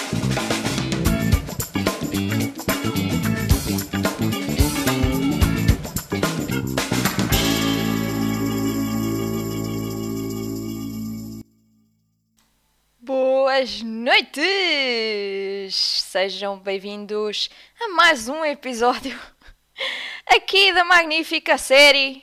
Boas noites! Sejam bem-vindos a mais um episódio aqui da magnífica série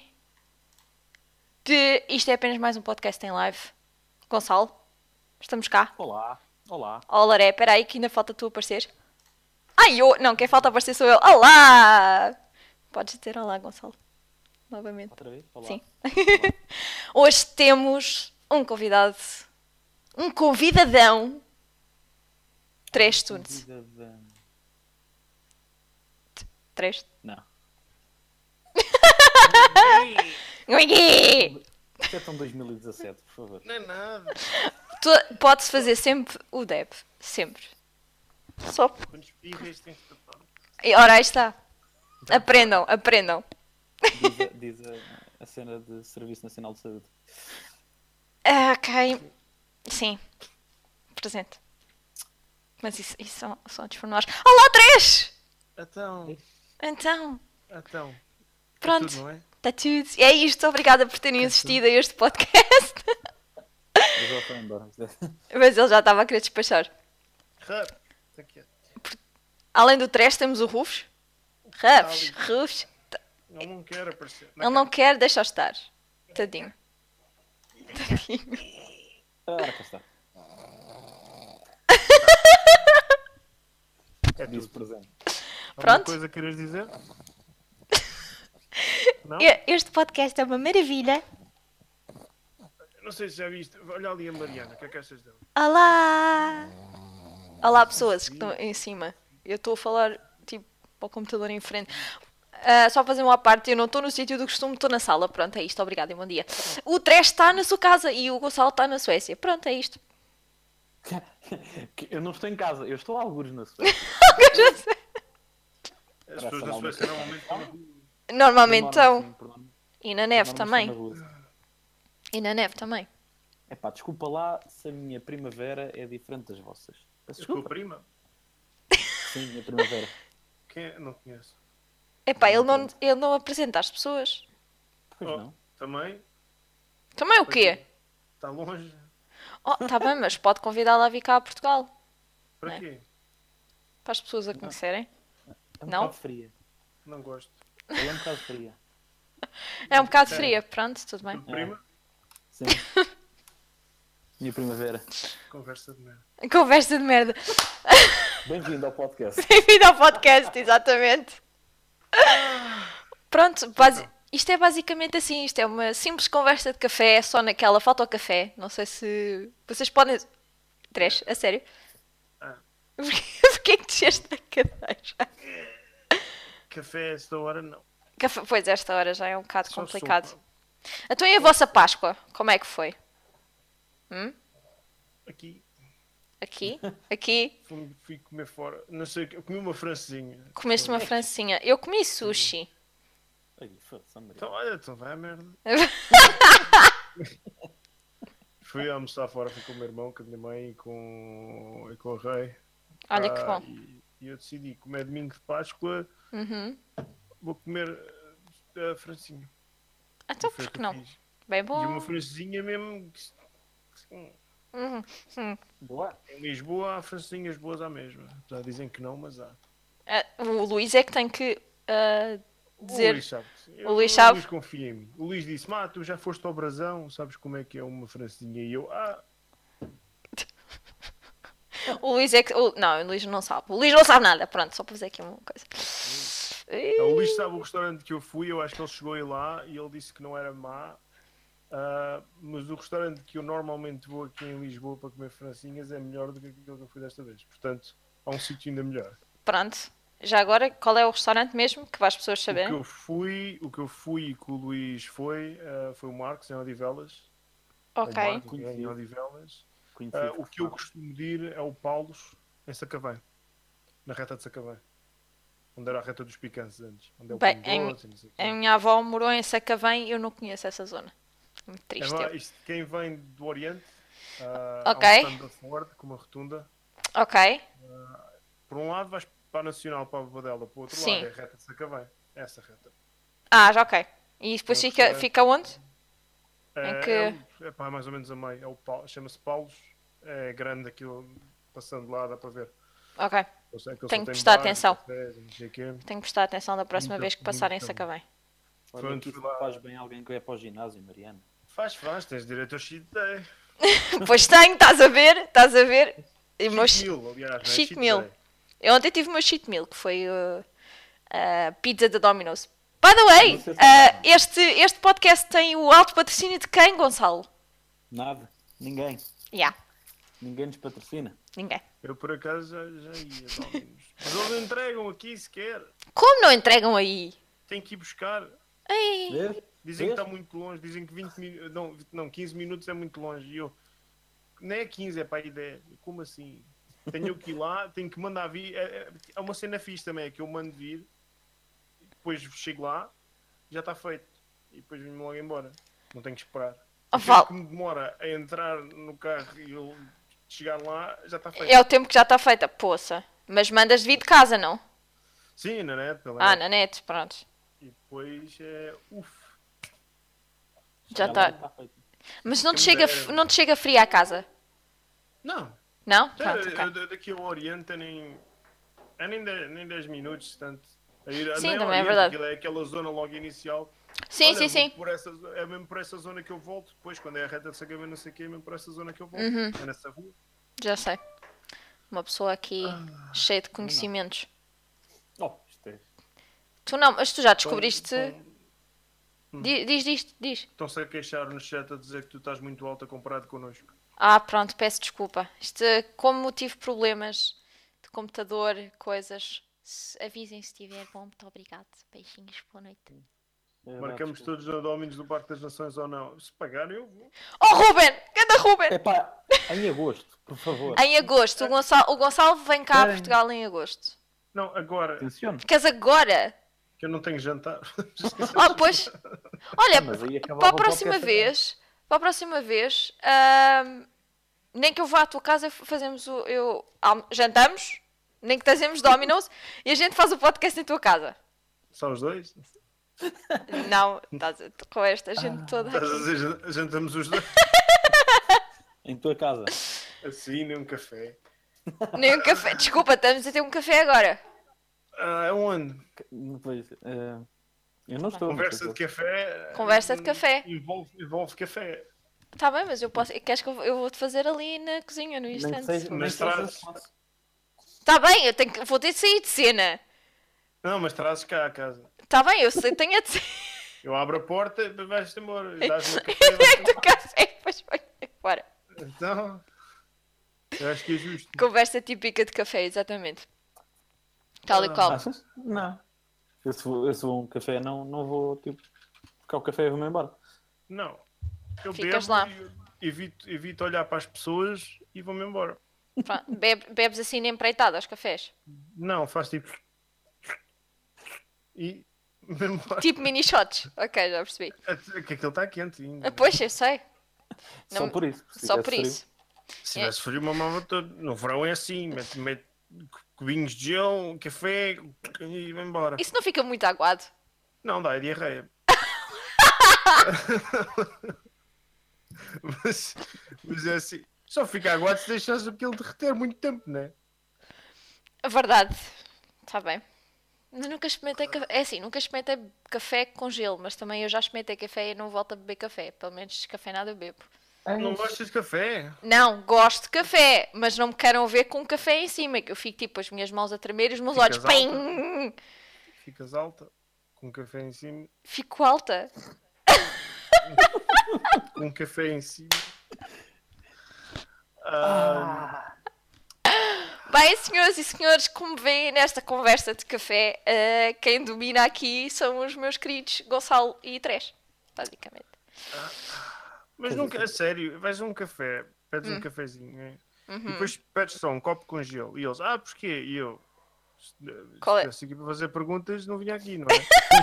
de Isto é apenas mais um podcast em live. Gonçalo, estamos cá. Olá. Olá, espera aí que ainda falta tu aparecer. Ai, não, quem falta aparecer sou eu. Olá! Podes dizer olá, Gonçalo, novamente. Outra vez? Olá. Sim. Olá. Hoje temos um convidado, um convidadão. 3 turnos. Convidadão. 3. Não. Gui! Isto é tão 2017, por favor. Não é nada. Pode-se fazer sempre o Deb. Sempre. Só. Quando espirras tens de tapar. E ora, aí está. Aprendam. Diz a cena de Serviço Nacional de Saúde. Ok. Sim. Presente. Mas isso são antes pormenores. Olá, 3! Então, Então, pronto. tudo, não é? Está tudo. É isto. Obrigada por terem assistido a este podcast. Eu já fui embora. Mas ele já estava a querer despachar. Rap. Está quieto. Além do 3, temos o Rufus. Rufus. Ele não quer aparecer. Ele não quer, deixa estar. Tadinho. Cá está. É Disse tudo. presente. Pronto. Alguma coisa queres dizer? Não? Este podcast é uma maravilha. Não sei se já viste. Olha ali a Mariana. O que é que achas dela? Olá! Olá, pessoas que estão em cima. Eu estou a falar, tipo, para o computador em frente. Só fazer uma parte, eu não estou no sítio do costume, estou na sala. Pronto, é isto. Obrigada e bom dia. O Trash está na sua casa e o Gonçalo está na Suécia. Pronto, é isto. Eu não estou em casa, eu estou a algures na Suécia. As pessoas da Suécia normalmente estão na rua. Normalmente estão. Sim, E na neve também. normalmente estão na rua. E na neve também. Epá, desculpa lá se a minha primavera é diferente das vossas. Peço A tua desculpa. prima? Sim, minha primavera. Quem é? Não conheço. Epá, ele não apresenta as pessoas. Pois Oh, não. Também? Também o quê? Está longe? Oh, tá bem, mas pode convidá-la a vir cá a Portugal. Para Não é? quê? Para as pessoas a conhecerem. É um Não? bocado fria. Não gosto. Ela é um bocado fria. É um bocado Ok. fria. Pronto, tudo bem. Tua prima? Sim. Minha primavera. Conversa de merda. Conversa de merda. Bem-vindo ao podcast. Bem-vindo ao podcast, exatamente. Pronto, isto é basicamente assim. Isto é uma simples conversa de café, só naquela. Falta o café. Não sei se vocês podem. 3, a sério? Ah. Porquê que desceste da cadeira? Café a esta hora não. Café, pois, esta hora já é um bocado Só complicado. sopa. Então e a vossa Páscoa? Como é que foi? Aqui. Aqui? Fui comer fora. Não sei, eu comi uma francesinha. Comeste uma francinha. Eu comi sushi. Ai, foda-se, André. Então, olha, então vai a merda. Fui almoçar fora, fui com o meu irmão, com a minha mãe e com o rei. Olha que bom. E eu decidi, como é domingo de Páscoa, Uhum. vou comer a francinha. Então E foi por o que eu não? fiz. Bem E uma bom. francesinha mesmo. Uhum. Boa. Em Lisboa há francesinhas boas à mesma. Já dizem que não, mas há. O Luís é que tem que dizer. O Luís sabe. O Luís sabe. O Luís confia em mim. O Luís disse: tu já foste ao Brasão, sabes como é que é uma francesinha? E eu, O Luís é que. Não, o Luís não sabe. O Luís não sabe nada. Pronto, só para fazer aqui uma coisa. O Luís sabe o restaurante que eu fui, eu acho que ele chegou aí lá e ele disse que não era má. Mas o restaurante que eu normalmente vou aqui em Lisboa para comer francinhas é melhor do que aquilo que eu fui desta vez. Portanto, há um sítio ainda melhor. Pronto. Já agora, qual é o restaurante mesmo? Que para as pessoas O que saberem. eu fui e que o Luís foi o Marcos, em Odivelas. Ok. O Marcos, em Conhecido. Odivelas. Conhecido. O que eu costumo ir é o Paulos, em Sacavém. Na reta de Sacavém. Onde era a reta dos picantes antes. Onde é o Bem, Pingo Doce e não sei o quê. A minha avó morou em Sacavém e eu não conheço essa zona. Muito triste. É lá, eu. isto, quem vem do Oriente, Ok. há um stand da Ford com uma rotunda. Ok. Por um lado vais para a Nacional, para a Badela, para o outro Sim. lado é a reta de Sacavém. É essa reta. Ah, já ok. E depois É um fica, restaurante. fica onde? É, Em que- é pá, mais ou menos a meio. É o chama-se Paulos. É grande aquilo, passando lá, dá para ver. Ok. Eu sei que ele Tenho só que tem prestar bares, atenção. cafés, não sei o quê. Tenho que prestar atenção da próxima Muito, vez que passarem em muito. Sacavém. Foi Olha onde que fui isso lá. faz bem alguém que é para o ginásio, Mariana. Faz, tens direito ao cheat day. Pois tenho, estás a ver? Estás a ver? E o meu Cheat meal, aliás, não é? cheat Cheat meal. day. Eu ontem tive o meu cheat meal, que foi a pizza da Domino's. By the way, Não sei se este podcast tem o alto patrocínio de quem, Gonçalo? Nada. Ninguém. Yeah, Ninguém nos patrocina. ninguém. Eu por acaso já ia, Domingos. Mas eles não entregam aqui sequer. Como não entregam aí? Tem que ir buscar. Ei, Vês? Dizem que Vês? está muito longe. Dizem que 20 minutos. Não, 15 minutos é muito longe. E eu. Não é 15, é para aí 10. Como assim? Tenho que ir lá, tenho que mandar vir. É uma cena fixe também, é que eu mando vir. Depois chego lá, já está feito. E depois venho logo embora. Não tenho que esperar. Oh, O Val. tempo que me demora a entrar no carro e eu chegar lá, já está feito. é o tempo que já está feita, poça. Mas mandas vir de casa, não? Sim, na net, pela Ah, net. na net, pronto. E depois é. Uf. Já lá está. feito. Mas não te, Quem chega, dera. não te chega frio à casa? Não. Não? Já, Pronto, ok. daqui ao Oriente nem 10 minutos, tanto. Sim, Nem ao também é Oriente, verdade. aquilo é aquela zona logo inicial. Sim, Olha, sim, sim. é mesmo por essa zona que eu volto. Depois, quando é a reta de Sacavém, não sei o que, é mesmo por essa zona que eu volto. Uhum. É nessa rua. Já sei. Uma pessoa aqui cheia de conhecimentos. Oh, isto é. Tu não, mas tu já descobriste. Diz. Estão-se a queixar no chat a dizer que tu estás muito alta comparado connosco. Ah, pronto, peço desculpa. Isto, como tive problemas de computador, coisas. Avisem se estiver bom, muito obrigado. Beijinhos, boa noite. Marcamos todos no Domingos do Parque das Nações ou não? Se pagarem, eu vou. Oh, Ruben! Ganda Ruben! Epá, em agosto, por favor. Em agosto. O Gonçalo vem cá a Bem. Portugal em agosto. Não, agora, Atencione. Queres agora? que eu não tenho jantar. Oh, pois. Olha, Mas aí acabava para a o próxima podcast vez. Para a próxima vez. Nem que eu vá à tua casa, fazemos o. Jantamos. Nem que trazemos Domino's. E a gente faz o podcast em tua casa. Só os dois? Não, estás com esta gente toda Estás a aqui. dizer, jantamos os dois? Em tua casa. Assim, nem um café. Nem um café. Desculpa, estamos a ter um café agora. Aonde? Depois, eu não estou. Conversa de café. Conversa de café. Envolve café. Está bem, mas eu posso. Queres que eu vou-te fazer ali na cozinha, no Nem que instante? seja, nem que seja traz- Está bem, vou ter de sair de cena. Não, mas trazes cá a casa. Está bem, eu sei, tenho de sair Eu abro a porta e vais-te embora. Dás-me o café. vais-te do café e depois vou embora. embora. Então. Eu acho que é justo. Conversa típica de café, exatamente. Tal e qual. Achas? Não. Eu se vou a um café, não vou tipo buscar o café e vou-me embora. Não. Eu Ficas bebo lá. e evito olhar para as pessoas e vou-me embora. Pronto, bebes assim na empreitada aos cafés. Não, faz tipo. E. vou-me embora. Tipo mini shots. Ok, já percebi. Que aquilo está quente ainda. Pois, eu sei. Só Não- por isso. Se Só tivesse por frio. isso. Se tivesse frio, mamava todo. No verão é assim, mete cubinhos de gelo, café e vai embora. Isso não fica muito aguado. Não, dá, é diarreia. mas é assim. Só fica aguado se deixares aquilo derreter muito tempo, não é? A verdade. Está bem. Mas nunca experimentei café. É assim, nunca experimentei café com gelo, mas também eu já experimentei café e não volto a beber café. Pelo menos descafeinado eu bebo. Não gostas de café? Não, gosto de café, mas não me queiram ver com café em cima, que eu fico tipo as minhas mãos a tremer e os meus olhos. Ficas alta? Pim! Ficas alta, com café em cima, Fico alta. com café em cima. Bem, senhoras e senhores, como veem nesta conversa de café, quem domina aqui são os meus queridos Gonçalo e Três, basicamente. Mas nunca, a sério, vais a um café, pedes um cafezinho, é? E depois pedes só um copo com gelo. E eles, porquê? E eu, se Qual é? estivesse aqui para fazer perguntas, não vinha aqui, não é?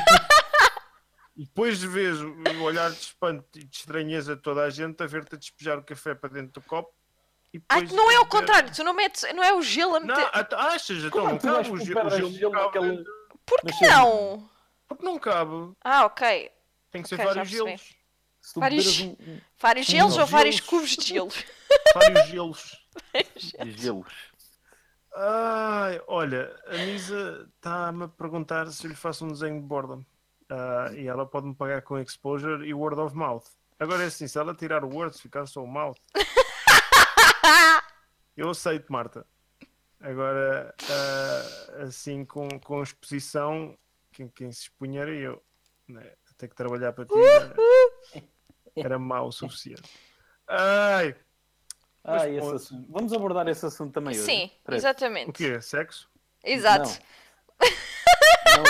E depois vês o olhar de espanto e de estranheza de toda a gente a ver-te a despejar o café para dentro do copo. E Ah, depois não é ao contrário, tu não metes, não é o gelo a Não, meter. achas? Então Como é não que tu vais cabe o com gelo, pedras o de gelo gelo não cabe naquela... dentro. Por que Nasceu não? Porque não cabe. Ah, ok. Tem que ser Ok, já vários percebi. gelos. Se tu Vários- beberes Vários Um gelos ou vários gelos. cubos de gelo? Vários gelos. gelos. Ai, olha, a Misa está-me a perguntar se eu lhe faço um desenho de borda. E ela pode-me pagar com exposure e word of mouth. Agora é assim, se ela tirar o word, se ficar só o mouth, eu aceito, Marta. Agora, assim, com exposição, quem se expunha era eu. Né? Ter que trabalhar para ti era mau o suficiente. Ai, Mas, Esse pô, assunto. Vamos abordar esse assunto também hoje. Sim, Parece. o exatamente. quê? Sexo? Exato. Não,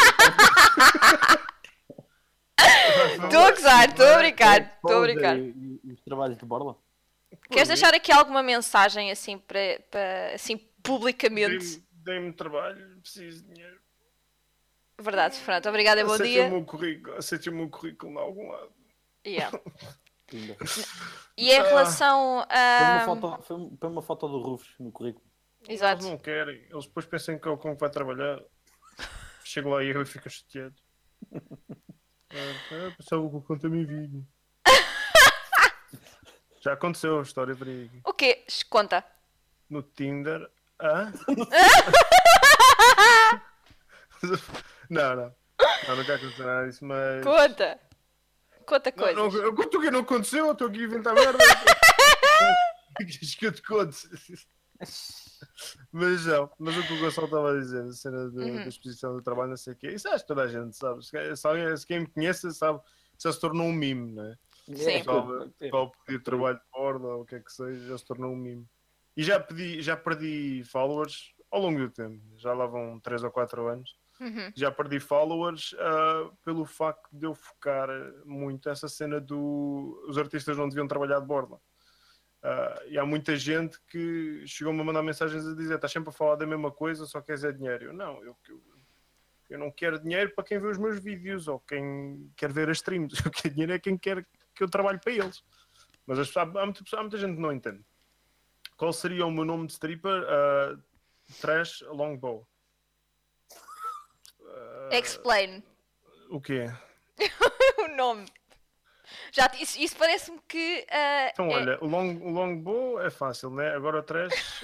Estou a gozar, estou a brincar, estou a Pausa brincar. e os trabalhos de borla? Queres deixar aqui alguma mensagem assim para assim publicamente? Dei-me trabalho, preciso de dinheiro. Verdade, pronto, obrigada e bom Aceitem dia. Aceitem o meu currículo em algum lado. Yeah. Ainda. E em relação a. Foi uma foto do Rufus no currículo. Exato. Eles não querem. Eles depois pensam que é o cão que vai trabalhar. Chego lá e eu fico chateado. Pensava que o cão também vinha. Já aconteceu a história verídica. O quê? Conta. No Tinder. Hã? Não. Não, nunca aconteceu nada disso, mas. Conta. Conta Não, coisas. eu conto o que não aconteceu, eu estou aqui a inventar merda. Queres que eu te conte? Mas o que o Gonçalo estava a dizer, a cena da exposição do trabalho, não sei o quê, isso acho que toda a gente sabe. Se quem me conhece sabe, já se tornou um mime, não é? Sim. Só pedir trabalho de borda ou o que é que seja, já se tornou um mime. E já perdi followers ao longo do tempo, já lá vão 3 ou 4 anos. Já perdi followers pelo facto de eu focar muito essa cena os artistas não deviam trabalhar de borda. E há muita gente que chegou-me a mandar mensagens a dizer: estás sempre a falar da mesma coisa, só queres é dinheiro. Eu não quero dinheiro para quem vê os meus vídeos ou quem quer ver as streams. Eu quero dinheiro é quem quer que eu trabalhe para eles. Mas há muita gente que não entende. Qual seria o meu nome de stripper? Trash Longbow. Explain. O quê? O nome. Já, isso parece-me que. Então, olha, o longbow é fácil, né? Agora o trash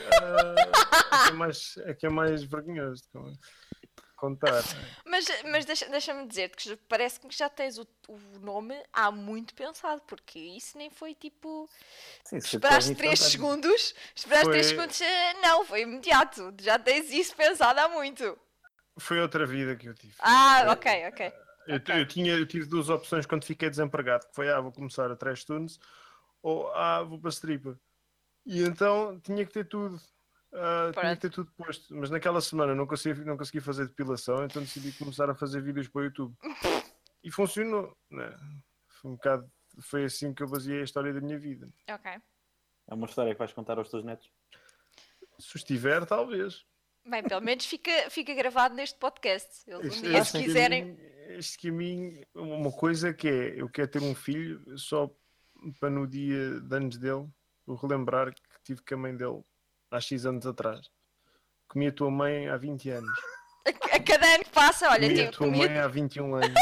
é que é mais vergonhoso de contar. Mas deixa-me dizer-te que parece-me que já tens o nome há muito pensado, porque isso nem foi tipo. Sim, Esperaste 3 segundos. Esperaste 3 segundos. Não, foi imediato. Já tens isso pensado há muito. Foi outra vida que eu tive. Ok. Eu tive 2 opções quando fiquei desempregado, que foi vou começar a Trash Tunes ou vou para stripper. E então tinha que ter tudo. Tinha que ter tudo posto. Mas naquela semana não consegui fazer depilação, então decidi começar a fazer vídeos para o YouTube. E funcionou. Né? Foi assim que eu baseei a história da minha vida. Ok. É uma história que vais contar aos teus netos? Se estiver, talvez. Bem, pelo menos fica gravado neste podcast. Eles um dia, se quiserem. Este caminho, uma coisa que é: eu quero ter um filho só para no dia de anos dele eu relembrar que tive com a mãe dele há X anos atrás. Comi a tua mãe há 20 anos. A cada ano que passa, olha, Comi a tua mãe há 21 anos.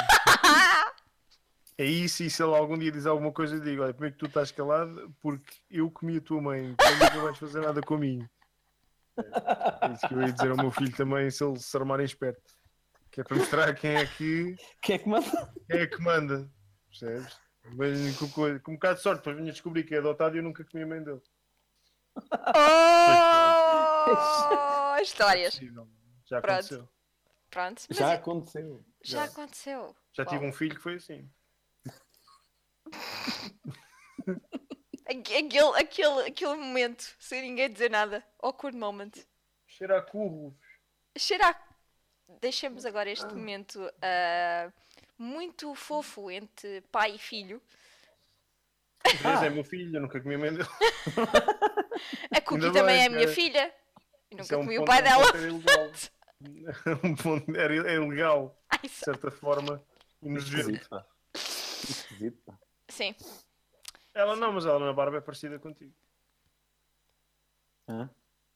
É isso, e se ele algum dia diz alguma coisa, eu digo: olha, como é que tu estás calado? Porque eu comi a tua mãe, então não vais fazer nada comigo. É isso que eu ia dizer ao meu filho também, se ele se armar em esperto. Que é para mostrar quem é que manda? Quem é que manda. Percebes? Mas com um bocado de sorte, depois vinha descobrir que é adotado e eu nunca comi a mãe dele. Histórias. Já aconteceu. Pronto. Já aconteceu. Já aconteceu. Já tive um filho que foi assim. Aquele momento, sem ninguém dizer nada. Awkward moment. Cheira a curros. Deixemos agora este momento muito fofo entre pai e filho. Mas é meu filho, eu nunca comi a mãe dele. A Cookie também é a minha filha. E nunca comi o pai dela. É ilegal. De certa forma. Esquisito, Esquisito. Sim. Ela não, mas ela na barba é parecida contigo. Hã?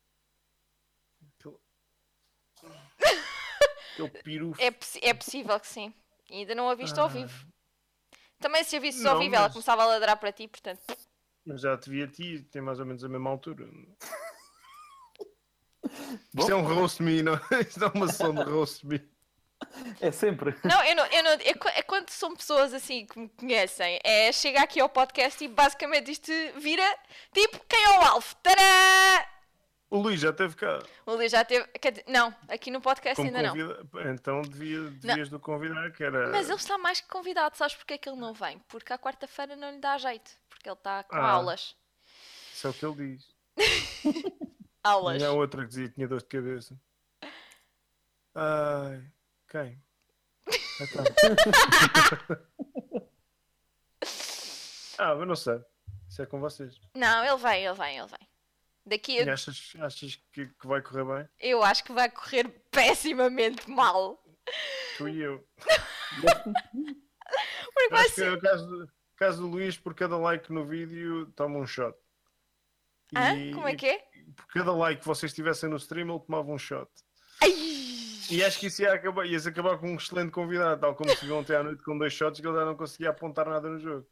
Aquele peru. É possível que sim. E ainda não a viste ao vivo. Também se a visse ao Não, vivo, ela mas- começava a ladrar para ti, portanto. Mas já te vi a ti, tem mais ou menos a mesma altura. Bom. Isto é um roast me, não? Isto é uma sessão de roast me. É sempre. Não, eu não. É quando são pessoas assim que me conhecem, chega aqui ao podcast e basicamente isto vira tipo quem é o Alf? Tadá! O Luís já esteve cá. O Luís já teve. Quer dizer, não, aqui no podcast Como ainda não. Então devias do convidar, que era. Mas ele está mais que convidado, sabes porque é que ele não vem? Porque à quarta-feira não lhe dá jeito, porque ele está com aulas. Isso é o que ele diz. Aulas. E há outra que dizia que tinha dor de cabeça. Ai, quem? Mas não sei. Isso é com vocês. Não, ele vem. Daqui E a... achas que vai correr bem? Eu acho que vai correr pessimamente mal. Tu e eu. Porque vai Acho que ser... no caso do Luís, por cada like no vídeo, toma um shot. Hã? Como é que é? Por cada like que vocês tivessem no stream, ele tomava um shot. Ai! E acho que isso ias acabar com um excelente convidado, tal como se viu ontem à noite com 2 shots que ele já não conseguia apontar nada no jogo.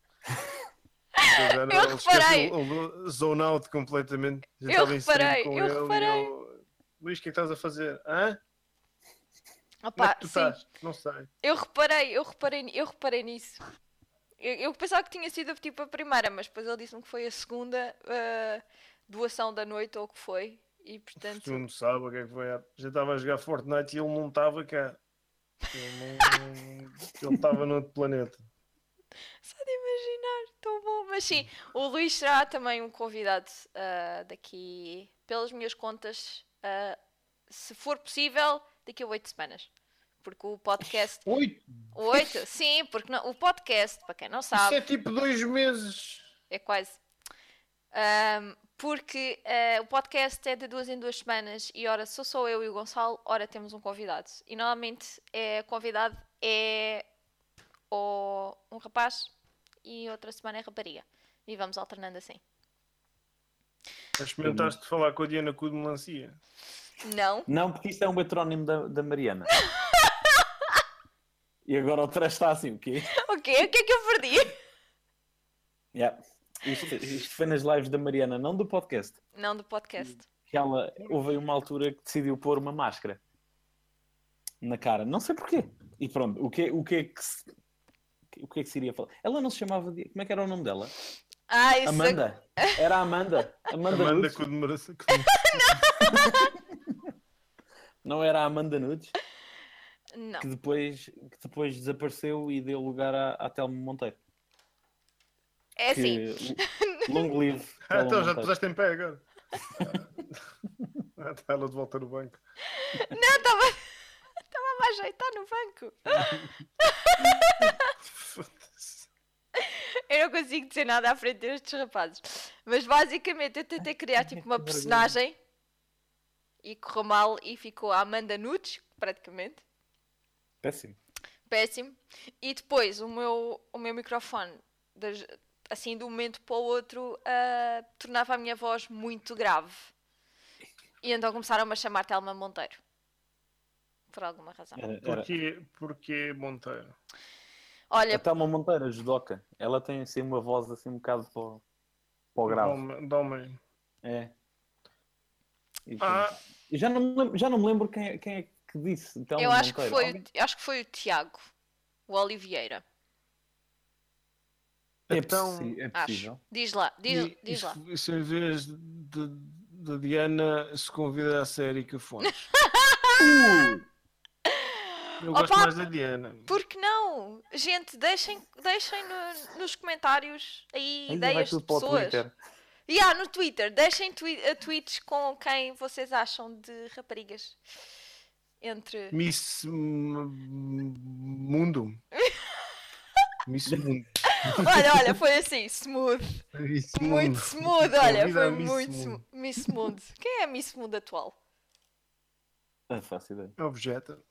Eu reparei. Ele zone out completamente. Já Eu estava em stream reparei, com eu ele reparei. E eu, Luís, o que é que estás a fazer? Hã? Como é Opa, que tu sim. estás? Não sei. Eu reparei nisso. Eu pensava que tinha sido tipo a primeira, mas depois ele disse-me que foi a segunda doação da noite ou o que foi. E portanto. Tu não sabe o que é que foi. Já estava a jogar Fortnite e ele não estava cá. Ele estava no outro planeta. Só de imaginar, tão bom. Mas sim, o Luís será também um convidado daqui, pelas minhas contas, se for possível, daqui a 8 semanas. Porque o podcast. 8? 8? Sim, porque não, o podcast, para quem não Isso sabe, é tipo 2 meses. é quase. Porque o podcast é de 2 em 2 semanas e ora sou eu e o Gonçalo, ora temos um convidado. E normalmente o convidado é ou um rapaz e outra semana é rapariga. E vamos alternando assim. Experimentaste falar com a Diana Cu de Melancia? Não? Não, porque isto é um heterónimo da Mariana. E agora o trash está assim, o quê? O quê? O que é que eu perdi? Yeah. Isto foi nas lives da Mariana, não do podcast. Não do podcast. Que ela houve aí uma altura que decidiu pôr uma máscara na cara. Não sei porquê. E pronto, o que é que se iria falar? Ela não se chamava... Como é que era o nome dela? Isso Amanda. Era a Amanda. Amanda Nudes. Cu de Melancia. Não era a Amanda Nudes? Não. Que depois desapareceu e deu lugar à Telma Monteiro. É assim. Long live. Telma Então já te Monteiro. puseste em pé agora. Está ela de volta no banco. Não, estava a ajeitar no banco. Foda-se. Eu não consigo dizer nada à frente destes rapazes. Mas basicamente eu tentei criar tipo uma personagem e correu mal e ficou a Amanda Nudes, praticamente. Péssimo. Péssimo. E depois o meu microfone, assim de um momento para o outro, tornava a minha voz muito grave. E então começaram-me a chamar Telma Monteiro. Por alguma razão. Porquê Monteiro? Olha, A Telma Monteiro, a judoca, ela tem assim uma voz assim um bocado para o grave. Dá-me. É. E, Ah. eu já não me lembro quem é que disse. Telma eu acho que Monteiro. acho que foi o Tiago, o Oliveira. Então, É possível. Acho. Diz lá, diz lá. Isso em vez de Diana se convida a ser Erika Fontes. Eu gosto Opa! mais da Diana. Por que não? Gente, deixem nos comentários aí Ainda vai ideias de tudo para o pessoas. Twitter. No Twitter, deixem tweets com quem vocês acham de raparigas. Entre. Miss Mundo. Miss Mundo. Olha, foi assim, smooth. Miss Muito Mundo. smooth, olha, Convida foi a Miss muito Mundo. smooth. Miss Mundo. Quem é a Miss Mundo atual? Não faço ideia. Objeta.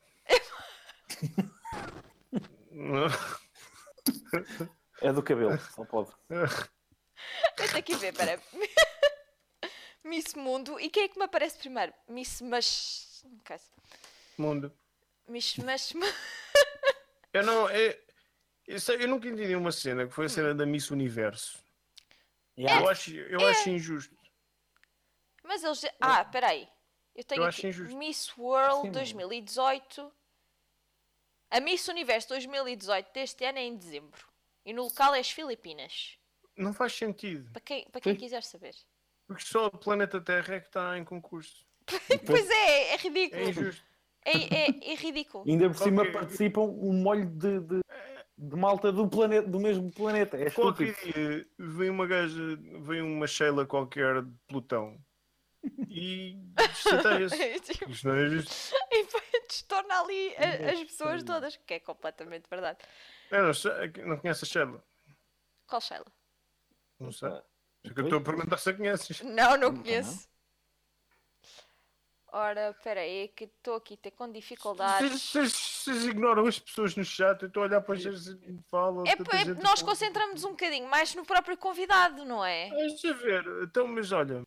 É do cabelo, só pode. Deixa aqui ver, peraí. Miss Mundo. E quem é que me aparece primeiro? Miss Mas... Mundo. Miss Mas... Eu não. Eu nunca entendi uma cena que foi a cena da Miss Universo. Yeah. Eu acho injusto. Mas eles... Ah, peraí. Eu tenho Eu aqui acho injusto. Miss World Sim, 2018. A Miss Universo 2018 deste ano é em dezembro. E no local é as Filipinas. Não faz sentido. Para quem quiser saber. Porque só o planeta Terra é que está em concurso. Pois é É ridículo. injusto. É ridículo. Ainda por cima Ok. participam um molho de malta do planeta, do mesmo planeta. É Qualquer estúpido. dia vem uma gaja, vem uma Sheila qualquer de Plutão e chateia-se. Tipo, Isto não é justo. e depois torna ali as pessoas todas. Que é completamente verdade. Eu não conheço a Sheila. Qual Sheila? Não sei. Pá, É que eu estou a perguntar se a conheces. Não Não, conheço. Ora, peraí, que estou aqui a ter com dificuldades. Vocês ignoram as pessoas no chat, eu estou a olhar para as pessoas que falam. tanta gente a Nós falar. concentramos um bocadinho mais no próprio convidado, não é? Deixa eu ver. Então, mas olha,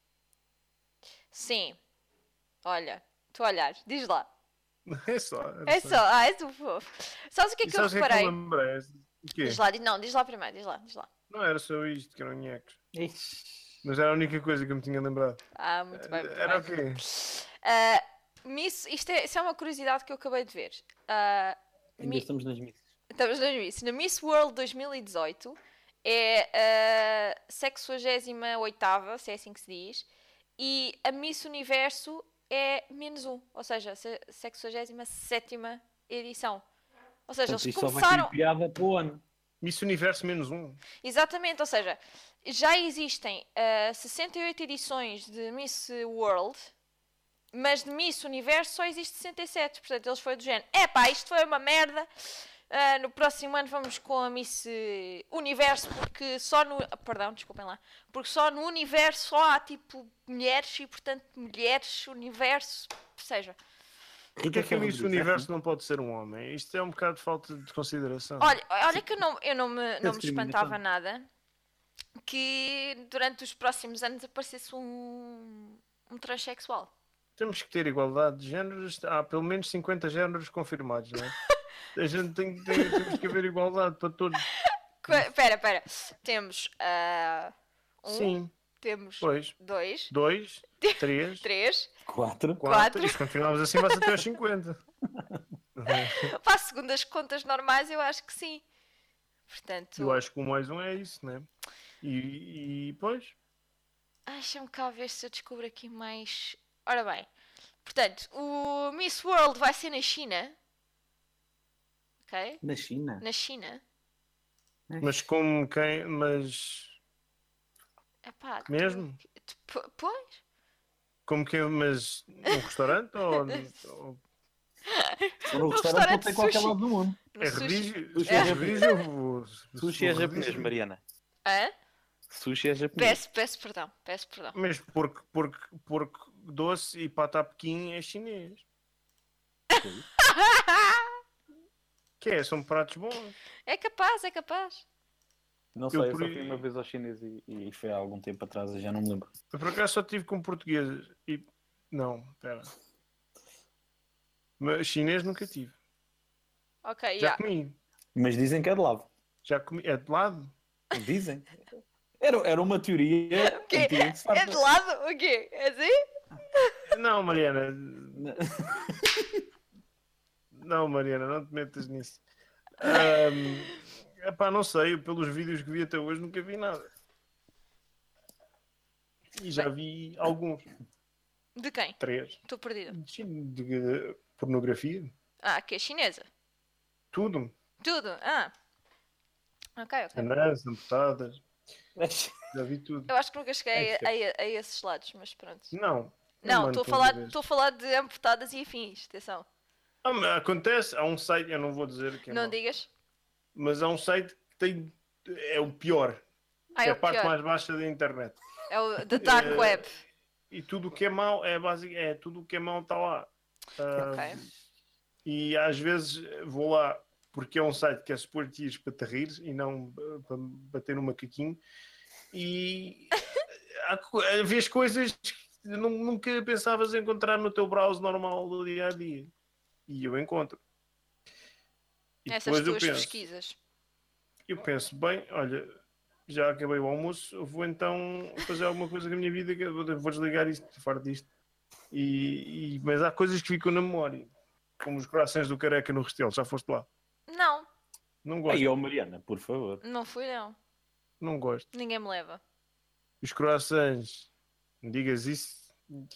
Sim. Olha, tu a olhar, diz lá. é só. É só, é tu fofo. Sabes o que é E que eu sabes o que é que eu reparei? lembrei? O quê? Diz lá, não, diz lá primeiro, diz lá. Não era só isto, que eram nhecos. Ixi. Mas era a única coisa que eu me tinha lembrado. Ah, muito bem, muito Era o bem. quê? Isto é uma curiosidade que eu acabei de ver. Ainda estamos nas missas. Estamos nas Miss. Na Miss World 2018 é a 68ª, se é assim que se diz, e a Miss Universo é -1, ou seja, a 67ª edição. Ou seja, Portanto, eles isto só vai começaram... ter piada para o ano. Miss Universo -1. Exatamente, ou seja, já existem 68 edições de Miss World, mas de Miss Universo só existe 67. Portanto, eles foram do género: epá, isto foi uma merda. No próximo ano vamos com a Miss Universo, porque só no... Perdão, desculpem lá. Porque só no Universo só há, tipo, mulheres e, portanto, mulheres, Universo, ou seja... Porquê é que a Miss Universo não pode ser um homem? Isto é um bocado de falta de consideração. Olha que eu não me discriminação. espantava nada que durante os próximos anos aparecesse um transexual. Temos que ter igualdade de géneros. Há pelo menos 50 géneros confirmados, não é? A gente temos que haver igualdade para todos. Espera. Temos Sim. temos Pois. 2, 2, 3, 3, 4. 4. E se continuarmos assim, vai até aos 50. Pá, segundo as contas normais, eu acho que sim. Portanto, Eu acho que 1 mais 1 é isso, né? E pois. deixa-me cá ver se eu descubro aqui mais. Ora bem, portanto, o Miss World vai ser na China. Ok? Na China? Na China. Mas como quem. Mas. Epá, Mesmo? Pois. Como que mas num restaurante ou Ou no restaurante pode ser qualquer lado do mundo. No é sushi. religioso? É. Religioso. Sushi é japonês, Mariana. Hã? Sushi é japonês. Peço perdão. Mas porco doce e pata pequim é chinês. Que é? São pratos bons. É capaz. Não Eu sei, eu por só aí- fui uma vez ao chinês e foi há algum tempo atrás, eu já não me lembro. Eu por acaso só tive com português e. Não, espera. Mas chinês nunca tive. Ok, Já já. comi. Mas dizem que é de lado. Já comi. É de lado? Dizem. Era uma teoria O quê? antiga que se faz. É de lado? O quê? É assim? Não, Mariana. Não, Mariana, não te metas nisso. Epá, não sei, pelos vídeos que vi até hoje nunca vi nada. E já vi alguns. De quem? 3. Estou perdida. De pornografia. Que é chinesa. Tudo. Tudo. Ok. Anãs, amputadas. Já vi tudo. Eu acho que nunca cheguei a esses lados, mas pronto. Não. Não, mando estou toda vez. a falar de amputadas e afins. Atenção. Mas acontece, há um site, eu não vou dizer que é Não mau, digas. mas há um site que tem. É o pior. É É o a parte pior. mais baixa da internet. É o The Dark Web. E tudo o que é mau é básico, tudo o que é mau está lá. Ok. E às vezes vou lá porque é um site que é suposto ir para te rir e não para bater no macaquinho. E Vês coisas que nunca pensavas encontrar no teu browser normal do dia a dia. E eu encontro. E Essas depois tuas pesquisas. eu penso, bem, olha, já acabei o almoço, vou então fazer alguma coisa com a minha vida, que eu vou desligar isto, estou farto disto. Mas há coisas que ficam na memória, como os corações do Careca no Restelo, já foste lá? Não, Não gosto, Aí, ó Mariana, por favor. não fui não. não gosto. Ninguém me leva. Os corações, me digas isso.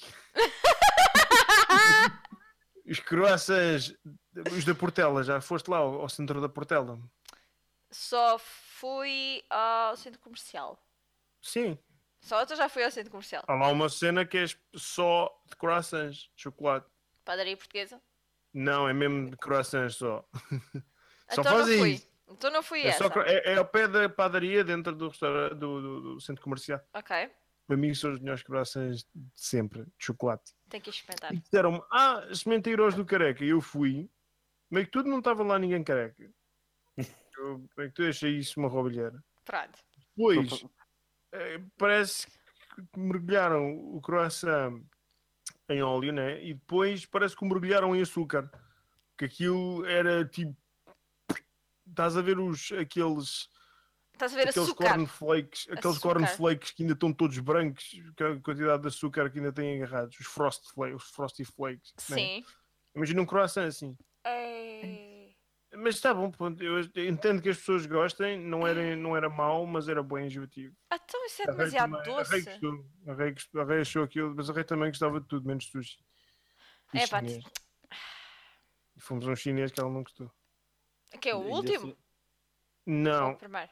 Os croissants, os da Portela, já foste lá ao centro da Portela? Só fui ao centro comercial. Sim, Só eu já fui ao centro comercial. há lá uma cena que é só de croissants, de chocolate. Padaria portuguesa. Não, é mesmo de croissants só. Só Então não fazem fui. isso. Então não fui É, só, essa. é ao pé da padaria dentro do, do centro comercial. Ok, Para mim são os melhores croissants de sempre, de chocolate. tenho que experimentar. E disseram-me, experimenta ir aos do Careca. E eu fui, meio que tudo não estava lá ninguém careca. Eu meio que tudo achei isso uma roubalheira. Pronto. Depois, parece que mergulharam o croissant em óleo, né? E depois parece que o mergulharam em açúcar. Que aquilo era tipo. Estás a ver aqueles Estás a ver açúcar. cornflakes, aqueles Açúcar. cornflakes que ainda estão todos brancos, que a quantidade de açúcar que ainda têm agarrados, os frosty flakes. Né? Sim. Imagina um croissant assim. Ei. Mas está bom, pronto. Eu entendo que as pessoas gostem, não era mau, mas era bem enjoativo. Então isso é A Rei demasiado também- doce. A Rei achou aquilo, mas a Rei também gostava de tudo, menos sushi. E É pá, chinês. E fomos a um chinês que ela não gostou. que é o último? Só Não, o primeiro.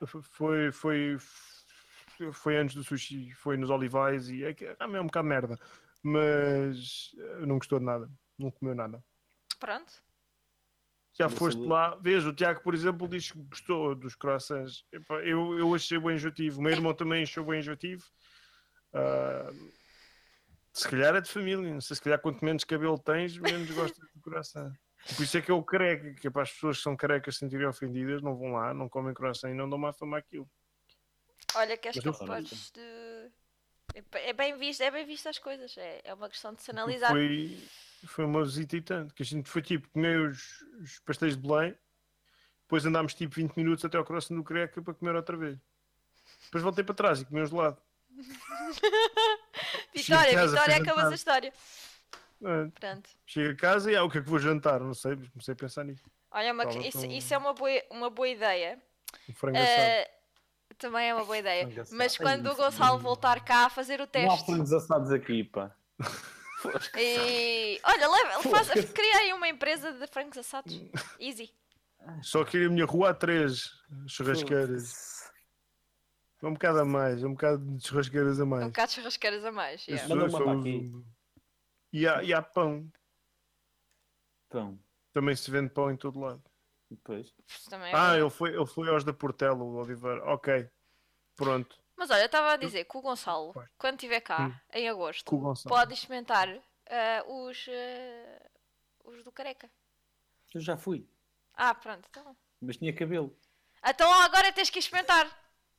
foi antes do sushi, foi nos Olivais e é um bocado merda. Mas não gostou de nada, não comeu nada. Pronto. Já Mas foste ele- lá, vês, o Tiago, por exemplo, diz que gostou dos croissants. Epá, eu achei bem enjoativo, o meu irmão também achou bem enjoativo. Se calhar é de família, não sei, se calhar quanto menos cabelo tens, menos gostas de croissant. Por isso é que eu careca, que é para as pessoas que são carecas se sentirem ofendidas, não vão lá, não comem croissant e não dão má fama àquilo. Olha que és Mas eu capaz de... É bem visto as coisas. É uma questão de se analisar. Foi uma visita e tanto, que a gente foi tipo comer os pastéis de Belém, depois andámos tipo 20 minutos até ao croissant do Careca para comer outra vez. Depois voltei para trás e comi um gelado. Cheguei a casa, Vitória, fui acabas jantar. a história. Ah, Pronto. Chego a casa e o que é que vou jantar? Não sei, mas comecei a pensar nisso. Olha, Estava isso é uma boa ideia. Um frango assado. Também é uma boa ideia. Frango assado. Mas quando Ai, o Gonçalo voltar cá a fazer o Não há teste. frangos assados aqui, pá. E... Olha, cria aí uma empresa de frangos assados. Easy. Só que a minha rua há 3 churrasqueiras. Um bocado a mais, um bocado de churrasqueiras a Um mais. bocado de churrasqueiras a mais. As Yeah. Manda pessoas uma só aqui. usam- E há pão. Então, Também se vende pão em todo lado. depois. Também é verdade. Ele foi aos da Portela, o Oliveira. Ok, pronto. Mas olha, eu estava a dizer que o Gonçalo, Vai. quando estiver cá, em agosto, Com o Gonçalo. pode experimentar os do Careca. Eu já fui, Ah, pronto. mas tinha cabelo. Então agora tens que experimentar.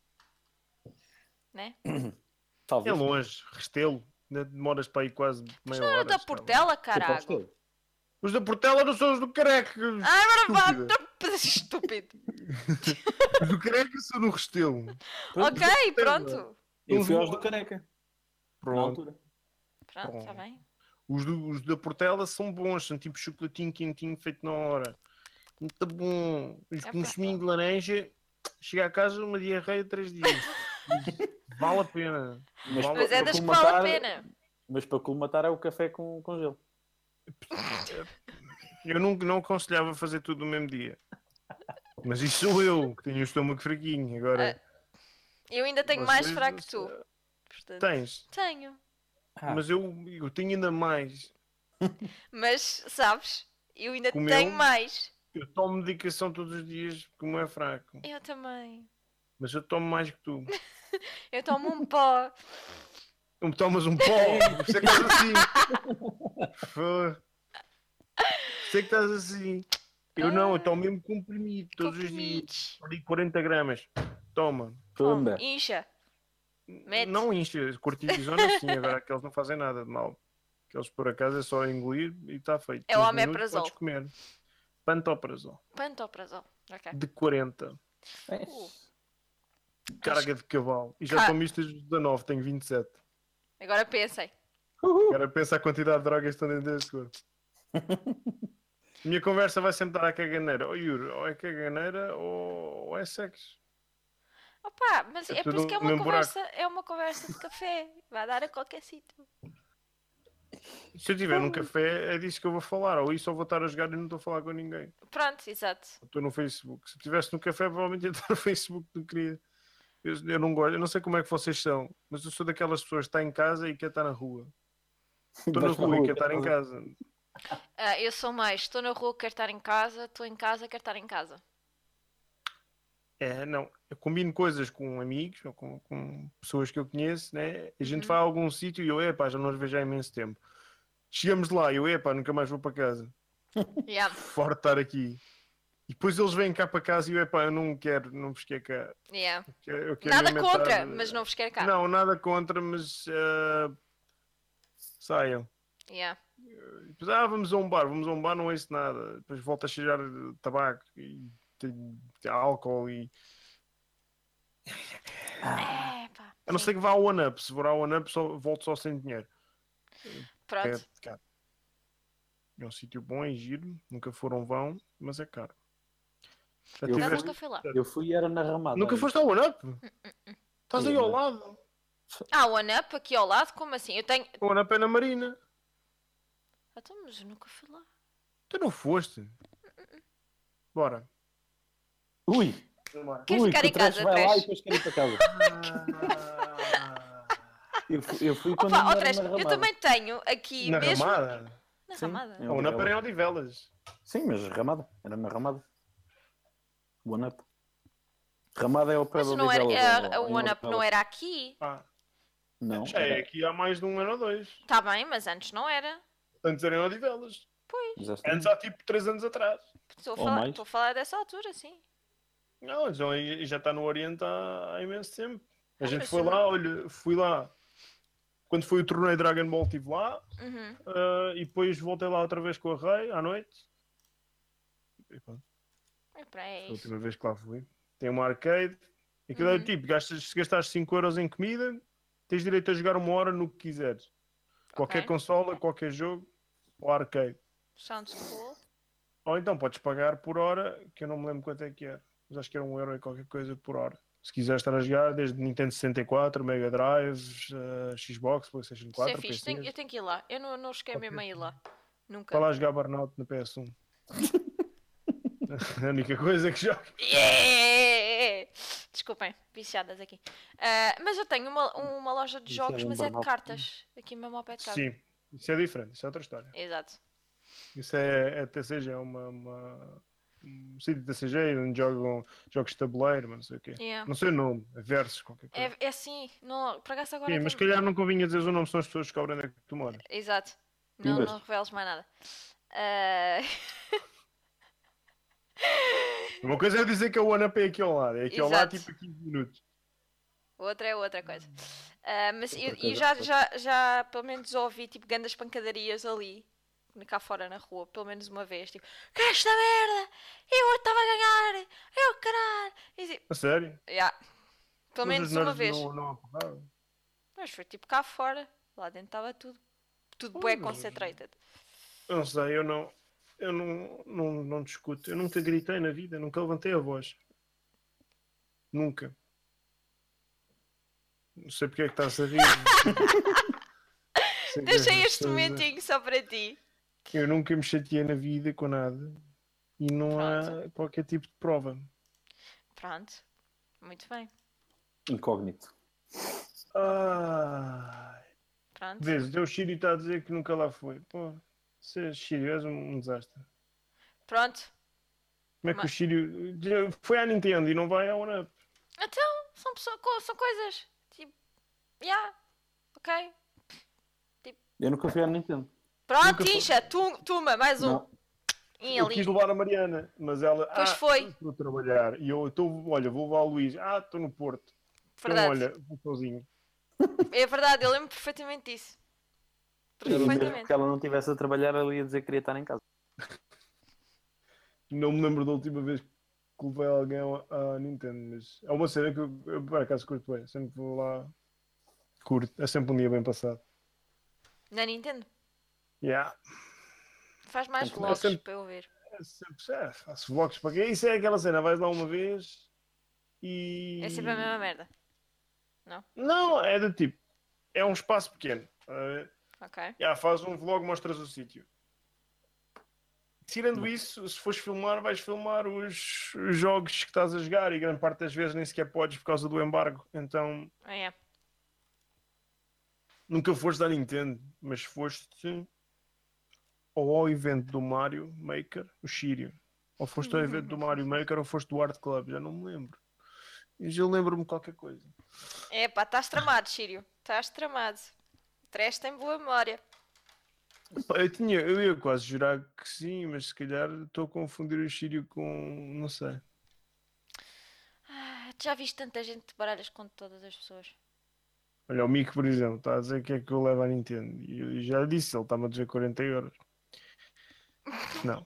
Né? É Talvez. longe, Restelo. Ainda demoras para ir quase meia Não hora. era da a chegar lá. Portela, Foi para o caralho. Restelo. Os da Portela não são os do Careca. Ah, Estúpida. estúpido. Os do Careca são no Restelo. Ok, pronto. Eu fui aos do Careca. Na Pronto. altura. Pronto, está bem. Os da Portela são bons, são tipo chocolatinho quentinho feito na hora. Muito bom. Os É com um suminho de laranja, chega a casa uma diarreia de 3 dias. Vale a pena. Mas, Vale- Mas é para das que vale a colmatar- pena. Mas para colmatar é o café com gelo. Eu não aconselhava fazer tudo no mesmo dia. Mas isso sou eu, que tenho o estômago fraquinho. Agora, Eu ainda tenho mais vocês, fraco que tu. Portanto, tens. tenho. Mas eu tenho ainda mais. Mas, sabes, eu ainda Como tenho eu? mais. Eu tomo medicação todos os dias, como é fraco. Eu também. Mas eu tomo mais que tu. Eu tomo um pó. Tomas um pó. Por isso é que estás assim. Por isso é que estás assim. Eu não, eu tomo mesmo comprimido todos os dias. Comprimidos. Ali 40 gramas. Toma. Pumba. Incha. Mete. Não enche, cortisona sim, agora aqueles não fazem nada de mal. Aqueles por acaso é só engolir e está feito. É o 15 minutos omeprazol. podes comer. Pantoprazol. Pantoprazol. Ok. De 40. É. Carga de cavalo. E já estou mistas 19, tenho 27. Agora pensem. Agora pensa a quantidade de drogas que estão dentro desse corpo. A minha conversa vai sempre dar à caganeira. Ou Yuri, ou é caganeira ou é sexo. Opa, mas É é por tudo isso que é no mesmo uma conversa de café. Vai dar a qualquer sítio. Se eu estiver num café, é disso que eu vou falar. Ou isso ou vou estar a jogar e não estou a falar com ninguém. Pronto, exato. Estou no Facebook. Se eu estivesse no café, provavelmente ia estar no Facebook. Não queria. Eu não gosto. Eu não sei como é que vocês são, mas eu sou daquelas pessoas que está em casa e quer estar na rua. Estou na Vais para a rua e rua, quer estar em quer casa. Eu sou mais, estou na rua, quero estar em casa, estou em casa, quero estar em casa. É, não. Eu combino coisas com amigos ou com pessoas que eu conheço, né? A gente vai a algum sítio e eu, epá, já não os vejo há imenso tempo. Chegamos lá e eu, epá, nunca mais vou para casa. Yeah, Fora de estar aqui. E depois eles vêm cá para casa e eu, epá, eu não quero, não vos quero cá. yeah. Eu quero Nada mesmo é contra, estar- mas não vos quero cá. Não, nada contra, mas saiam. Yeah. Depois, vamos a um bar, não é isso nada. Depois volta a cheirar tabaco e tem álcool e. Pá, A não sim. ser que vá ao One Up. Se for ao One Up, volto só sem dinheiro. Pronto. É caro. É um sítio bom, é giro. Nunca foram vão, mas é caro. Já Eu Já tiveste- nunca fui lá. Eu fui e era na Ramada. Nunca foste ao One Up? Estás aí Sim, ao não. lado. One Up aqui ao lado? Como assim? Eu tenho. O One Up é na Marina. Então, mas eu nunca fui lá. Tu não foste? Bora. Ui! Queres Ui, ficar que em o trash casa, vai lá e Trash? depois quer ir para casa. Eu fui quando Opa, ainda era Trash, na eu Ramada. também tenho aqui Na mesmo. Ramada? Na Sim. Ramada. É O One Up Odivelas. era em Odivelas. Sim, mas Ramada. Era na Ramada. One Up. Ramada é ao pé Mas do não era, Odivelas. a One Up não era aqui. Não. Já é Era... aqui há mais de um ano ou dois. Está bem, mas antes não era. Antes era em Odivelas. Exatamente. Antes há tipo 3 anos atrás. Estou Ou mais. a falar dessa altura, sim. Não, então aí já está no Oriente há imenso tempo. A gente mas foi não- lá, olha, fui lá. Quando foi o torneio Dragon Ball estive lá. Uhum. E depois voltei lá outra vez com a Rei à noite. E pronto, É para foi a isso. última vez que lá fui. Tem uma arcade. Aquilo é tipo, se gastares 5 euros em comida, tens direito a jogar 1 hora no que quiseres. Qualquer Ok. consola, qualquer jogo, ou arcade. Sounds cool. Ou então podes pagar por hora, que eu não me lembro quanto é que era. Mas acho que era 1 euro e qualquer coisa por hora. Se quiseres estar a jogar desde Nintendo 64, Mega Drive, Xbox, PlayStation Isso 4, é fixe. PC. Eu tenho que ir lá. Eu não cheguei mesmo a ir lá. Nunca. Para lá jogar Burnout na PS1. A única coisa que jogo. Yeah! Desculpem, viciadas aqui. Mas eu tenho uma loja de Isso jogos, é um mas é de burnout. cartas. Aqui mesmo ao pé de casa. Sim, isso é diferente, isso é outra história. Exato. Isso é TCG, é um sítio de TCG onde jogam jogos de tabuleiro, mas não sei o quê. Yeah. Não sei o nome, é versus, qualquer coisa. É assim. Não, por acaso agora. Sim, mas se tem- calhar não convinha dizer o nome, senão as pessoas descobrem onde é que tu moras. Exato. Pimbas. Não reveles mais nada. Ah, Uma coisa é dizer que é o One Up é aqui ao lado, é aqui ao lado Exato. tipo a 15 minutos. outra é outra coisa. Mas Outra eu coisa. já pelo menos ouvi tipo grandes pancadarias ali. Cá fora na rua, pelo menos uma vez. Tipo, que esta merda! Eu estava a ganhar! Eu caralho! E, tipo, A sério? yeah. Pelo Mas menos os uma nerds vez. Não acordaram. Mas foi tipo cá fora. Lá dentro estava tudo bué concentrated. Eu não sei, eu não discuto. Eu nunca gritei na vida, nunca levantei a voz. Nunca. Não sei porque é que estás a rir. Sei que Deixei essas este pessoas- momentinho só para ti. Eu nunca me chateei na vida com nada. E não há qualquer tipo de prova. Pronto. Muito bem. Incógnito. Ai. Pronto. Vês, o Shiri está a dizer que nunca lá foi. Pô, se és Shiri, és um desastre. Pronto. Como é que Mas- o Shiri foi à Nintendo e não vai ao One Up? Então, são coisas. Tipo, yeah. Ok. Eu nunca fui à Nintendo. Pronto, Nunca foi. incha. Tuma, mais um. Não. Eu Ali. quis levar a Mariana, mas ela. Pois foi. Estou a trabalhar. E eu estou, olha, vou levar o Luís. Estou no Porto. Então, Verdade. olha, vou sozinho. É verdade, eu lembro perfeitamente disso. Mesmo Perfeitamente. que ela não estivesse a trabalhar, ela ia dizer que queria estar em casa. Não me lembro da última vez que levei alguém à Nintendo, mas é uma cena que eu por acaso curto bem. Sempre vou lá, curto. É sempre um dia bem passado. Na Nintendo. Yeah. Faz mais Sempre- É vlogs sempre, para eu ver. faço vlogs para quê? Isso é aquela cena, vais lá uma vez É sempre a mesma e. merda. Não? Não, é do tipo, é um espaço pequeno. Ok. Faz um vlog, mostras o sítio. Tirando isso, se fores filmar, vais filmar os jogos que estás a jogar e grande parte das vezes nem sequer podes por causa do embargo. Então É. nunca foste à Nintendo, mas foste ou ao evento do Mario Maker, o Shiryu. Ou foste ao evento do Mario Maker ou foste do Art Club, já não me lembro. E já lembro-me qualquer coisa. É pá, estás tramado, Sírio. Estás tramado. Trash tem boa memória. Pá, eu ia quase jurar que sim, mas se calhar estou a confundir o Shiryu com. Não sei. Ah, já viste tanta gente de baralhas com todas as pessoas? Olha, o Mico, por exemplo, está a dizer que é que eu levo à Nintendo. E eu já lhe disse, ele está-me a dizer 40€. Não.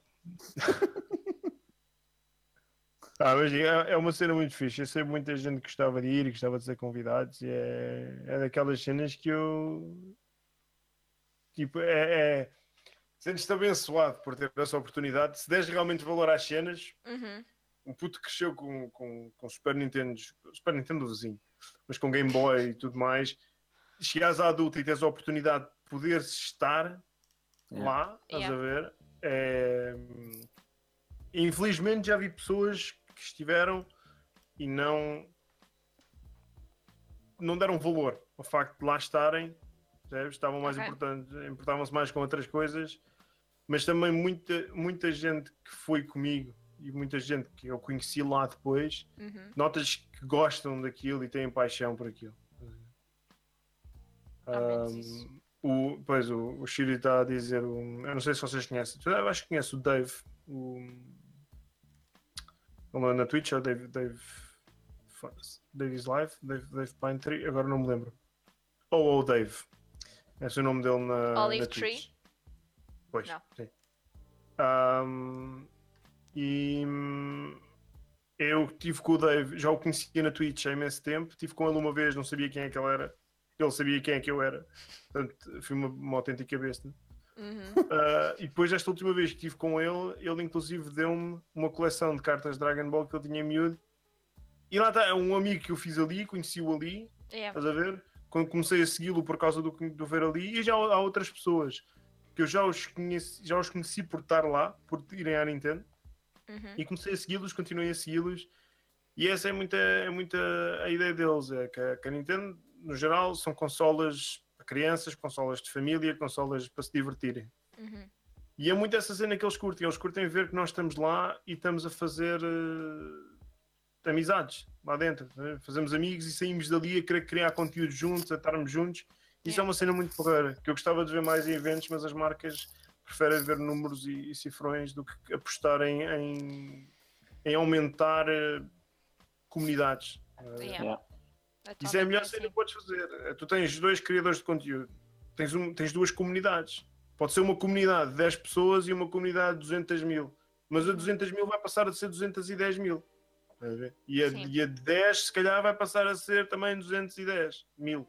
Mas é uma cena muito fixe. Eu sei muita gente que gostava de ir e gostava de ser convidados. E é daquelas cenas que eu. Tipo, sentes-te abençoado por ter essa oportunidade. Se des realmente valor às cenas, Uhum. um puto que cresceu com Super Nintendo vizinho, mas com Game Boy e tudo mais, chegares à adulta e tens a oportunidade de poderes estar lá, estás a Yeah. ver? Infelizmente já vi pessoas que estiveram e não deram valor ao facto de lá estarem, percebes? Estavam mais Ok. importantes, importavam-se mais com outras coisas, mas também muita gente que foi comigo e muita gente que eu conheci lá depois, Uhum. notas que gostam daquilo e têm paixão por aquilo. Ao menos isso. O Shiri está a dizer, eu não sei se vocês conhecem, eu acho que conhece o Dave, na Twitch, é o Dave's Live, Dave Pine Tree, agora não me lembro. Ou o Dave, esse é o nome dele na Olive Twitch. Tree? Pois, Não. sim. E eu tive com o Dave, já o conhecia na Twitch há imenso tempo, tive com ele uma vez, não sabia quem é que ele era, ele sabia quem é que eu era, portanto fui uma autêntica besta. Uhum. E depois desta última vez que estive com ele inclusive deu-me uma coleção de cartas Dragon Ball que ele tinha em miúdo. E lá está, é um amigo que eu fiz ali, conheci-o ali, Yeah. estás a ver? Quando comecei a segui-lo por causa do ver ali, e já há outras pessoas que eu já os conheci por estar lá, por irem à Nintendo, Uhum. e comecei a segui-los, continuei a segui-los, e essa é muita a ideia deles, é que a Nintendo, no geral, são consolas para crianças, consolas de família, consolas para se divertirem. Uhum. E é muito essa cena que eles curtem ver que nós estamos lá e estamos a fazer amizades lá dentro, né? Fazemos amigos e saímos dali a querer criar conteúdo juntos, a estarmos juntos. Isso é uma cena muito porreira, que eu gostava de ver mais em eventos, mas as marcas preferem ver números e cifrões do que apostarem em aumentar comunidades. Yeah. Isso é a melhor Atualmente cena assim. que podes fazer. Tu tens 2 criadores de conteúdo, tens 2 comunidades. Pode ser uma comunidade de 10 pessoas e uma comunidade de 200 mil, mas a 200 mil vai passar a ser 210 mil. E a Sim. de 10 se calhar vai passar a ser também 210 mil.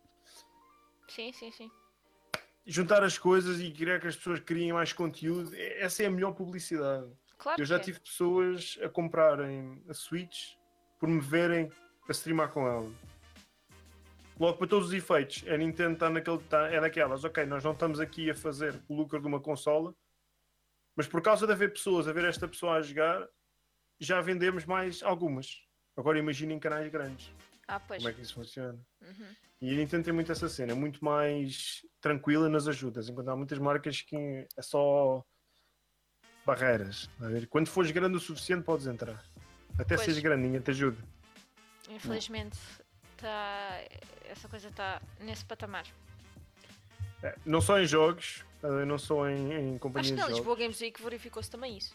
Sim, sim, sim. Juntar as coisas e querer que as pessoas criem mais conteúdo, essa é a melhor publicidade. Claro Eu já que é. tive pessoas a comprarem a Switch por me verem a streamar com ela. Logo, para todos os efeitos, a Nintendo é daquelas, ok, nós não estamos aqui a fazer o lucro de uma consola, mas por causa de haver pessoas a ver esta pessoa a jogar, já vendemos mais algumas. Agora imaginem canais grandes. Pois. Como é que isso funciona? Uhum. E a Nintendo tem muito essa cena, é muito mais tranquila nas ajudas, enquanto há muitas marcas que é só barreiras. A ver? Quando fores grande o suficiente, podes entrar. Até Pois. seres grandinha, te ajuda. Infelizmente, essa coisa está nesse patamar. Não só em jogos, não só em companhias Acho que na de jogos. Lisboa Games Week verificou-se também isso.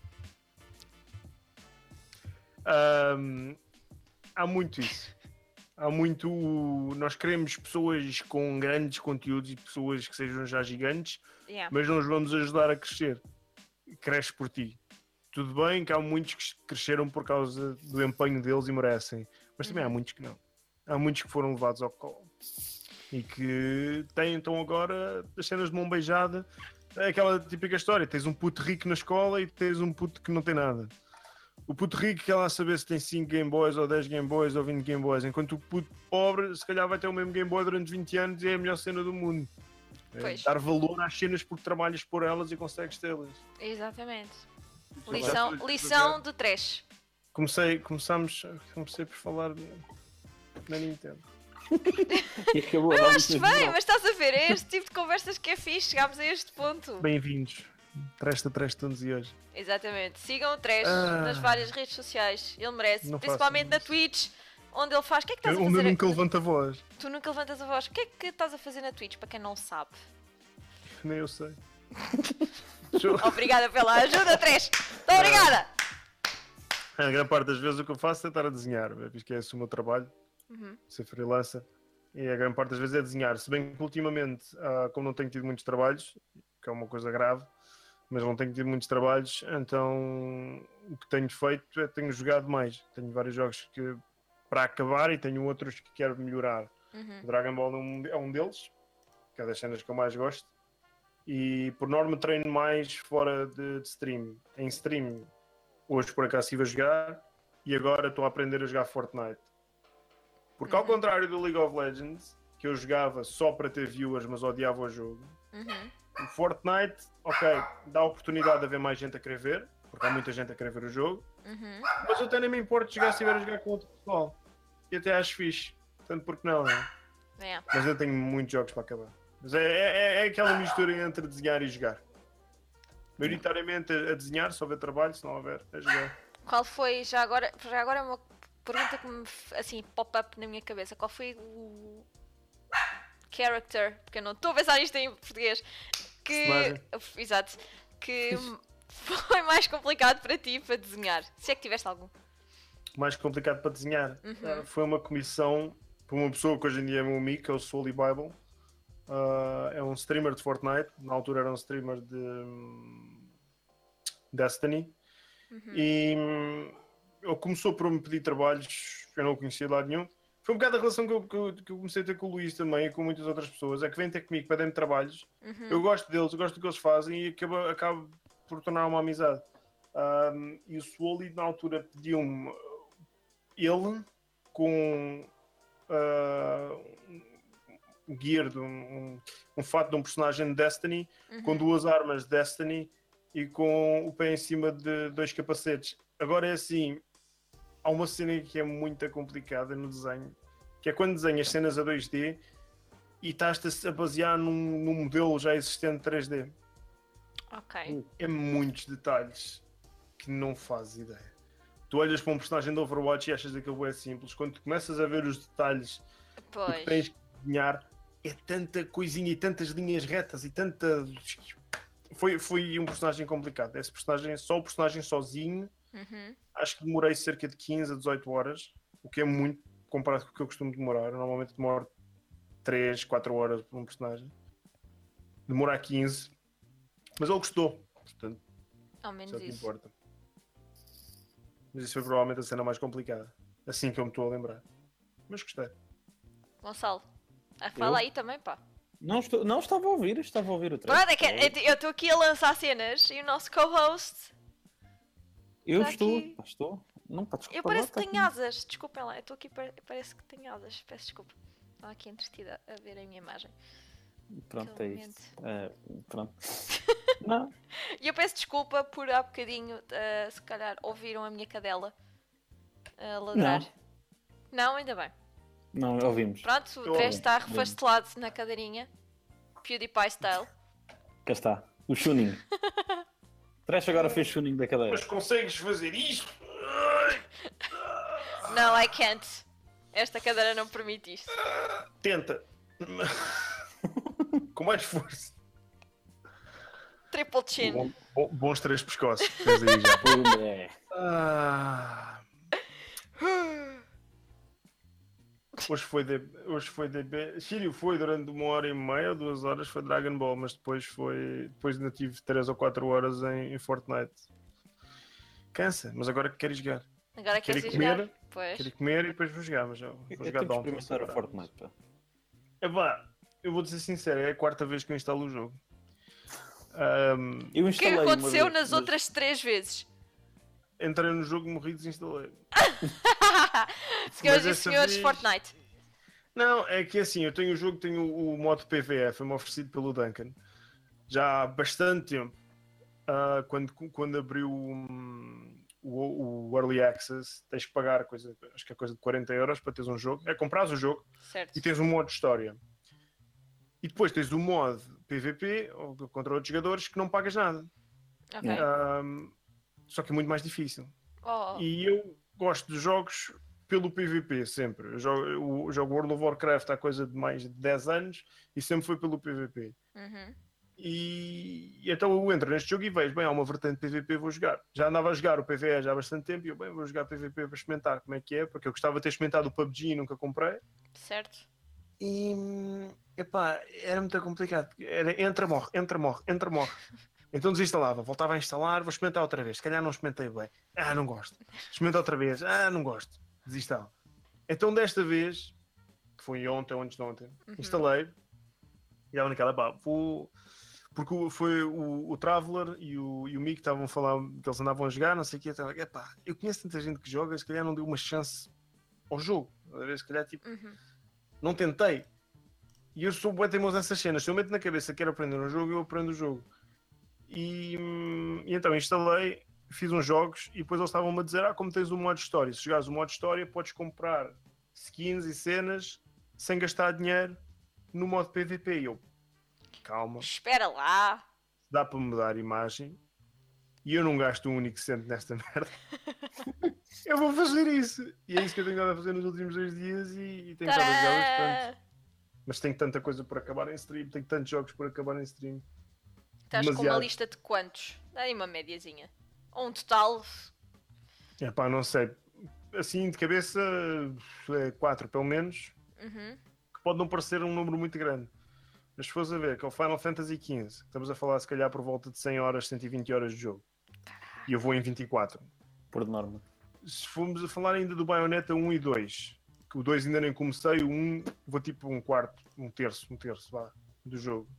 Há muito isso. Há muito. Nós queremos pessoas com grandes conteúdos e pessoas que sejam já gigantes, Yeah. mas não os vamos ajudar a crescer. Cresce por ti. Tudo bem que há muitos que cresceram por causa do empenho deles e merecem, mas também há muitos que não. Há muitos que foram levados ao colo e que têm então agora as cenas de mão beijada. É aquela típica história: tens um puto rico na escola e tens um puto que não tem nada. O puto rico quer lá saber se tem 5 Game Boys ou 10 Game Boys ou 20 Game Boys, enquanto o puto pobre se calhar vai ter o mesmo Game Boy durante 20 anos e é a melhor cena do mundo. É Pois. dar valor às cenas porque trabalhas por elas e consegues tê-las. Exatamente. Lição- Lição de trash. Comecei por falar na Nintendo. E acabou a Eu dar acho licença bem, geral. mas estás a ver, é este tipo de conversas que é fixe, chegámos a este ponto. Bem-vindos. Três tonos e hoje. Exatamente. Sigam o Trash Ah. nas várias redes sociais. Ele merece. Não Principalmente façam na isso. Twitch, onde ele faz. O que é que estás a Onde fazer? eu nunca levanto a voz. Tu nunca levantas a voz. O que é que estás a fazer na Twitch, para quem não sabe? Nem eu sei. Obrigada pela ajuda, Trash. Muito obrigada. A grande parte das vezes o que eu faço é estar a desenhar, visto que é esse o meu trabalho, ser freelancer, e a grande parte das vezes é desenhar. Se bem que ultimamente, como não tenho tido muitos trabalhos, que é uma coisa grave, mas não tenho tido muitos trabalhos, então o que tenho feito é tenho jogado mais. Tenho vários jogos que para acabar e tenho outros que quero melhorar. O Dragon Ball é um deles, que é das cenas que eu mais gosto, e por norma treino mais fora de stream. Em stream, hoje por acaso estive a jogar e agora estou a aprender a jogar Fortnite. Porque ao contrário do League of Legends, que eu jogava só para ter viewers, mas odiava o jogo, o Fortnite, ok, dá a oportunidade de haver mais gente a querer ver, porque há muita gente a querer ver o jogo, mas eu até nem me importo de jogar se estiver a jogar com outro pessoal. E até acho fixe. Portanto, porque não, não é? É. Mas eu tenho muitos jogos para acabar. Mas é aquela mistura entre desenhar e jogar. Maioritariamente a desenhar, se houver trabalho, se não houver, a jogar. Qual foi, já agora é uma pergunta que me, assim, pop-up na minha cabeça. Qual foi o character, porque eu não estou a pensar nisto em português, que, Personagem. exato, que foi mais complicado para ti para desenhar? Se é que tiveste algum. Mais complicado para desenhar. Foi uma comissão por uma pessoa que hoje em dia é meu amigo, que é o Sully Bible. É um streamer de Fortnite. Na altura era um streamer de Destiny. E ele começou por me pedir trabalhos, eu não o conhecia de lado nenhum. Foi um bocado a relação que eu comecei a ter com o Luís também e com muitas outras pessoas. É que vêm ter comigo, pedem-me trabalhos. Eu gosto deles, eu gosto do que eles fazem e acabo por tornar uma amizade. E o Sully na altura pediu-me ele com um gear, um fato de um personagem de Destiny, com 2 armas de Destiny e com o pé em cima de 2 capacetes. Agora é assim, há uma cena que é muito complicada no desenho, que é quando desenhas cenas a 2D e estás-te a basear num modelo já existente 3D. Ok. É muitos detalhes que não fazes ideia. Tu olhas para um personagem de Overwatch e achas que aquilo é simples. Quando tu começas a ver os detalhes do que Pois. tens que desenhar, é tanta coisinha e tantas linhas retas e tanta... Foi um personagem complicado. Esse personagem, só o personagem sozinho, acho que demorei cerca de 15 a 18 horas, o que é muito comparado com o que eu costumo demorar. Eu normalmente demoro 3, 4 horas por um personagem. Demorar 15. Mas ele gostou. Portanto, Ao menos isso é o que isso. importa. Mas isso foi provavelmente a cena mais complicada. Assim que eu me estou a lembrar. Mas gostei. Gonçalo, fala aí também, pá. Não, estava a ouvir o trecho. Pronto, é que eu estou aqui a lançar cenas e o nosso co-host. Eu Tá estou, aqui. estou. Não, pá, desculpa Eu parece lá, que tenho asas. Desculpem lá, eu estou aqui, parece que tenho asas. Peço desculpa. Estou aqui entretida a ver a minha imagem. Pronto, é Aquele isto. Pronto. Não, E eu peço desculpa por há bocadinho, se calhar, ouviram a minha cadela ladrar. Não, ainda bem. não, ouvimos. Pronto, o Eu Trash ouvi. está refastelado na cadeirinha. PewDiePie style. Cá está. O Shuning. Trash agora fez Shuning da cadeira. Mas consegues fazer isto? Não, I can't. Esta cadeira não permite isto. Tenta. Com mais força. Triple chin. Bons 3 pescoços. Tens aí já. Pum, é. Hoje foi DB. Shiryu foi durante 1h30, 2 horas, foi Dragon Ball, mas depois ainda tive 3 ou 4 horas em Fortnite. Cansa, mas agora quero jogar. Agora Quero queres ir comer, jogar? Pois. quero comer e depois vou jogar, mas vou Eu jogar tenho que Dawn. experimentar o Fortnite, pá. Eu vou dizer sincero, é a 4ª vez que eu instalo o jogo. Eu O que é instalei que uma aconteceu vez, nas mas- outras 3 vezes? Entrei no jogo, morri e desinstalei. Senhoras e desta senhores, vez- Fortnite. Não, é que assim, eu tenho o jogo, tenho o modo PvE, foi-me oferecido pelo Duncan. Já há bastante tempo. Quando abriu o Early Access, tens que pagar acho que é coisa de 40€ para teres um jogo. É comprares o jogo Certo. e tens um modo de história. E depois tens o modo PvP, ou contra outros jogadores, que não pagas nada. Ok. Só que é muito mais difícil. Oh. E eu gosto de jogos pelo PvP, sempre. Eu jogo World of Warcraft há coisa de mais de 10 anos e sempre foi pelo PvP. Uhum. E então eu entro neste jogo e vejo, bem, há uma vertente PvP, vou jogar. Já andava a jogar o PvE já há bastante tempo e eu, bem, vou jogar PvP para experimentar como é que é, porque eu gostava de ter experimentado o PUBG e nunca comprei. Certo. E, epá, era muito complicado. Era entra, morre, entra, morre, entra, morre. Então desinstalava, voltava a instalar, vou experimentar outra vez. Se calhar não experimentei bem. Não gosto. Experimenta outra vez. Não gosto. Desinstalo. Então desta vez, que foi ontem ou antes de ontem, instalei. E estava naquela, pá, porque foi o Traveler e o Mick estavam a falar que eles andavam a jogar, não sei o que. Epá, eu conheço tanta gente que joga, se calhar não deu uma chance ao jogo. Se calhar, tipo, não tentei. E eu sou bué teimoso nessas cenas. Se eu meto na cabeça que quero aprender um jogo, eu aprendo o jogo. E então instalei, fiz uns jogos e depois eles estavam-me a dizer: como tens o modo história, se jogares o modo história, podes comprar skins e cenas sem gastar dinheiro no modo PvP. E eu, calma, Espera lá. dá para mudar a imagem e eu não gasto um único cento nesta merda. Eu vou fazer isso. E é isso que eu tenho andado a fazer nos últimos 2 dias e tenho estado a jogar bastante. Mas tenho tanta coisa por acabar em stream, tenho tantos jogos por acabar em stream. Estás com uma Demasiado. lista de quantos? Dá aí uma médiazinha. Ou um total. Epá, não sei. Assim, de cabeça, 4 pelo menos. Que pode não parecer um número muito grande. Mas se fores a ver que é o Final Fantasy XV, estamos a falar se calhar por volta de 100 horas, 120 horas de jogo. E eu vou em 24. Por norma. Se formos a falar ainda do Bayonetta 1 e 2, que o 2 ainda nem comecei, o 1 vou tipo um quarto, um terço vá, do jogo.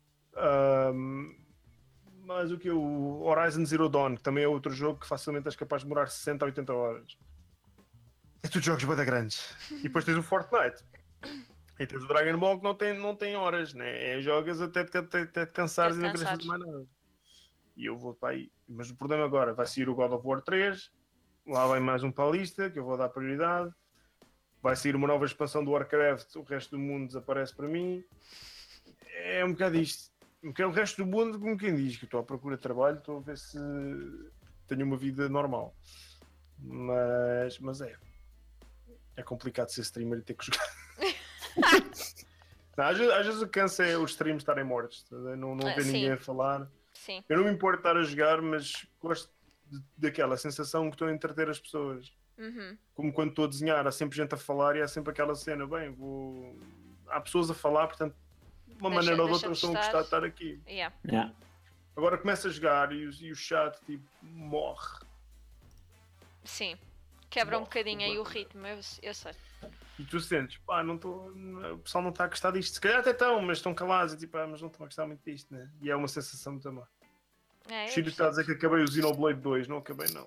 Mas o que o Horizon Zero Dawn, que também é outro jogo que facilmente és capaz de demorar 60 a 80 horas. É tudo jogos bada grandes. E depois tens o Fortnite. E tens o Dragon Ball que não tem horas, né? Jogas até te cansares e não queres fazer mais nada. E eu vou para aí. Mas o problema agora vai sair o God of War 3. Lá vai mais um para a lista que eu vou dar prioridade. Vai sair uma nova expansão do Warcraft. O resto do mundo desaparece para mim. É um bocado isto. Porque o resto do mundo, como quem diz, que eu estou à procura de trabalho, estou a ver se tenho uma vida normal. Mas é complicado ser streamer e ter que jogar. Não, às vezes o que cansa é os streams estarem mortos, não ver ninguém a falar. Sim. Eu não me importo estar a jogar, mas gosto daquela sensação que estou a entreter as pessoas. Como quando estou a desenhar, há sempre gente a falar e há sempre aquela cena, há pessoas a falar, portanto de uma maneira ou de outra estão a gostar de estar aqui. Yeah. Agora começa a jogar e o chat tipo morre. Sim. Quebra um bocadinho aí o ritmo, eu sei. E tu sentes, o pessoal não está a gostar disto. Se calhar até estão, mas estão calados e tipo, mas não estão a gostar muito disto, né? E é uma sensação muito má. O Chico está a dizer que acabei o Xenoblade 2, não acabei não.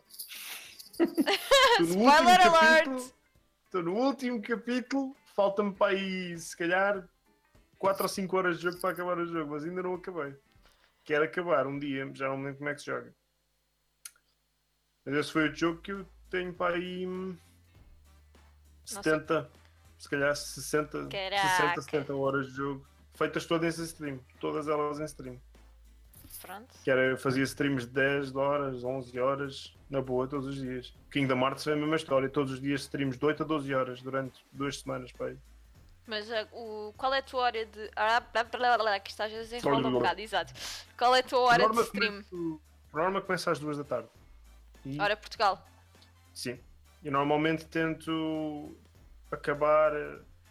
Spoiler alert! Estou no último capítulo, falta-me para aí se calhar 4 ou 5 horas de jogo para acabar o jogo, mas ainda não acabei. Quero acabar um dia, já não me lembro como é que se joga. Mas esse foi o jogo que eu tenho para aí 70, se calhar 60, 70 horas de jogo, feitas todas em stream, todas elas em stream. Pronto. Eu fazia streams de 10 horas, 11 horas, na boa, todos os dias. Kingdom Hearts foi a mesma história, todos os dias streams de 8 a 12 horas durante 2 semanas, pai. Mas qual é a tua hora de... que estás a desenrolar um bocado, exato. Qual é a tua hora de stream? Por norma começa às 2 da tarde. Hora Portugal? Sim. E normalmente tento acabar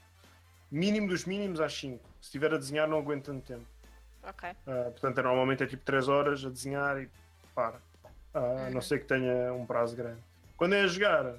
Mínimo dos mínimos às 5. Se estiver a desenhar, não aguento tanto tempo. Ok. Portanto, normalmente é tipo 3 horas a desenhar e para. A não ser que tenha um prazo grande. Quando é a jogar,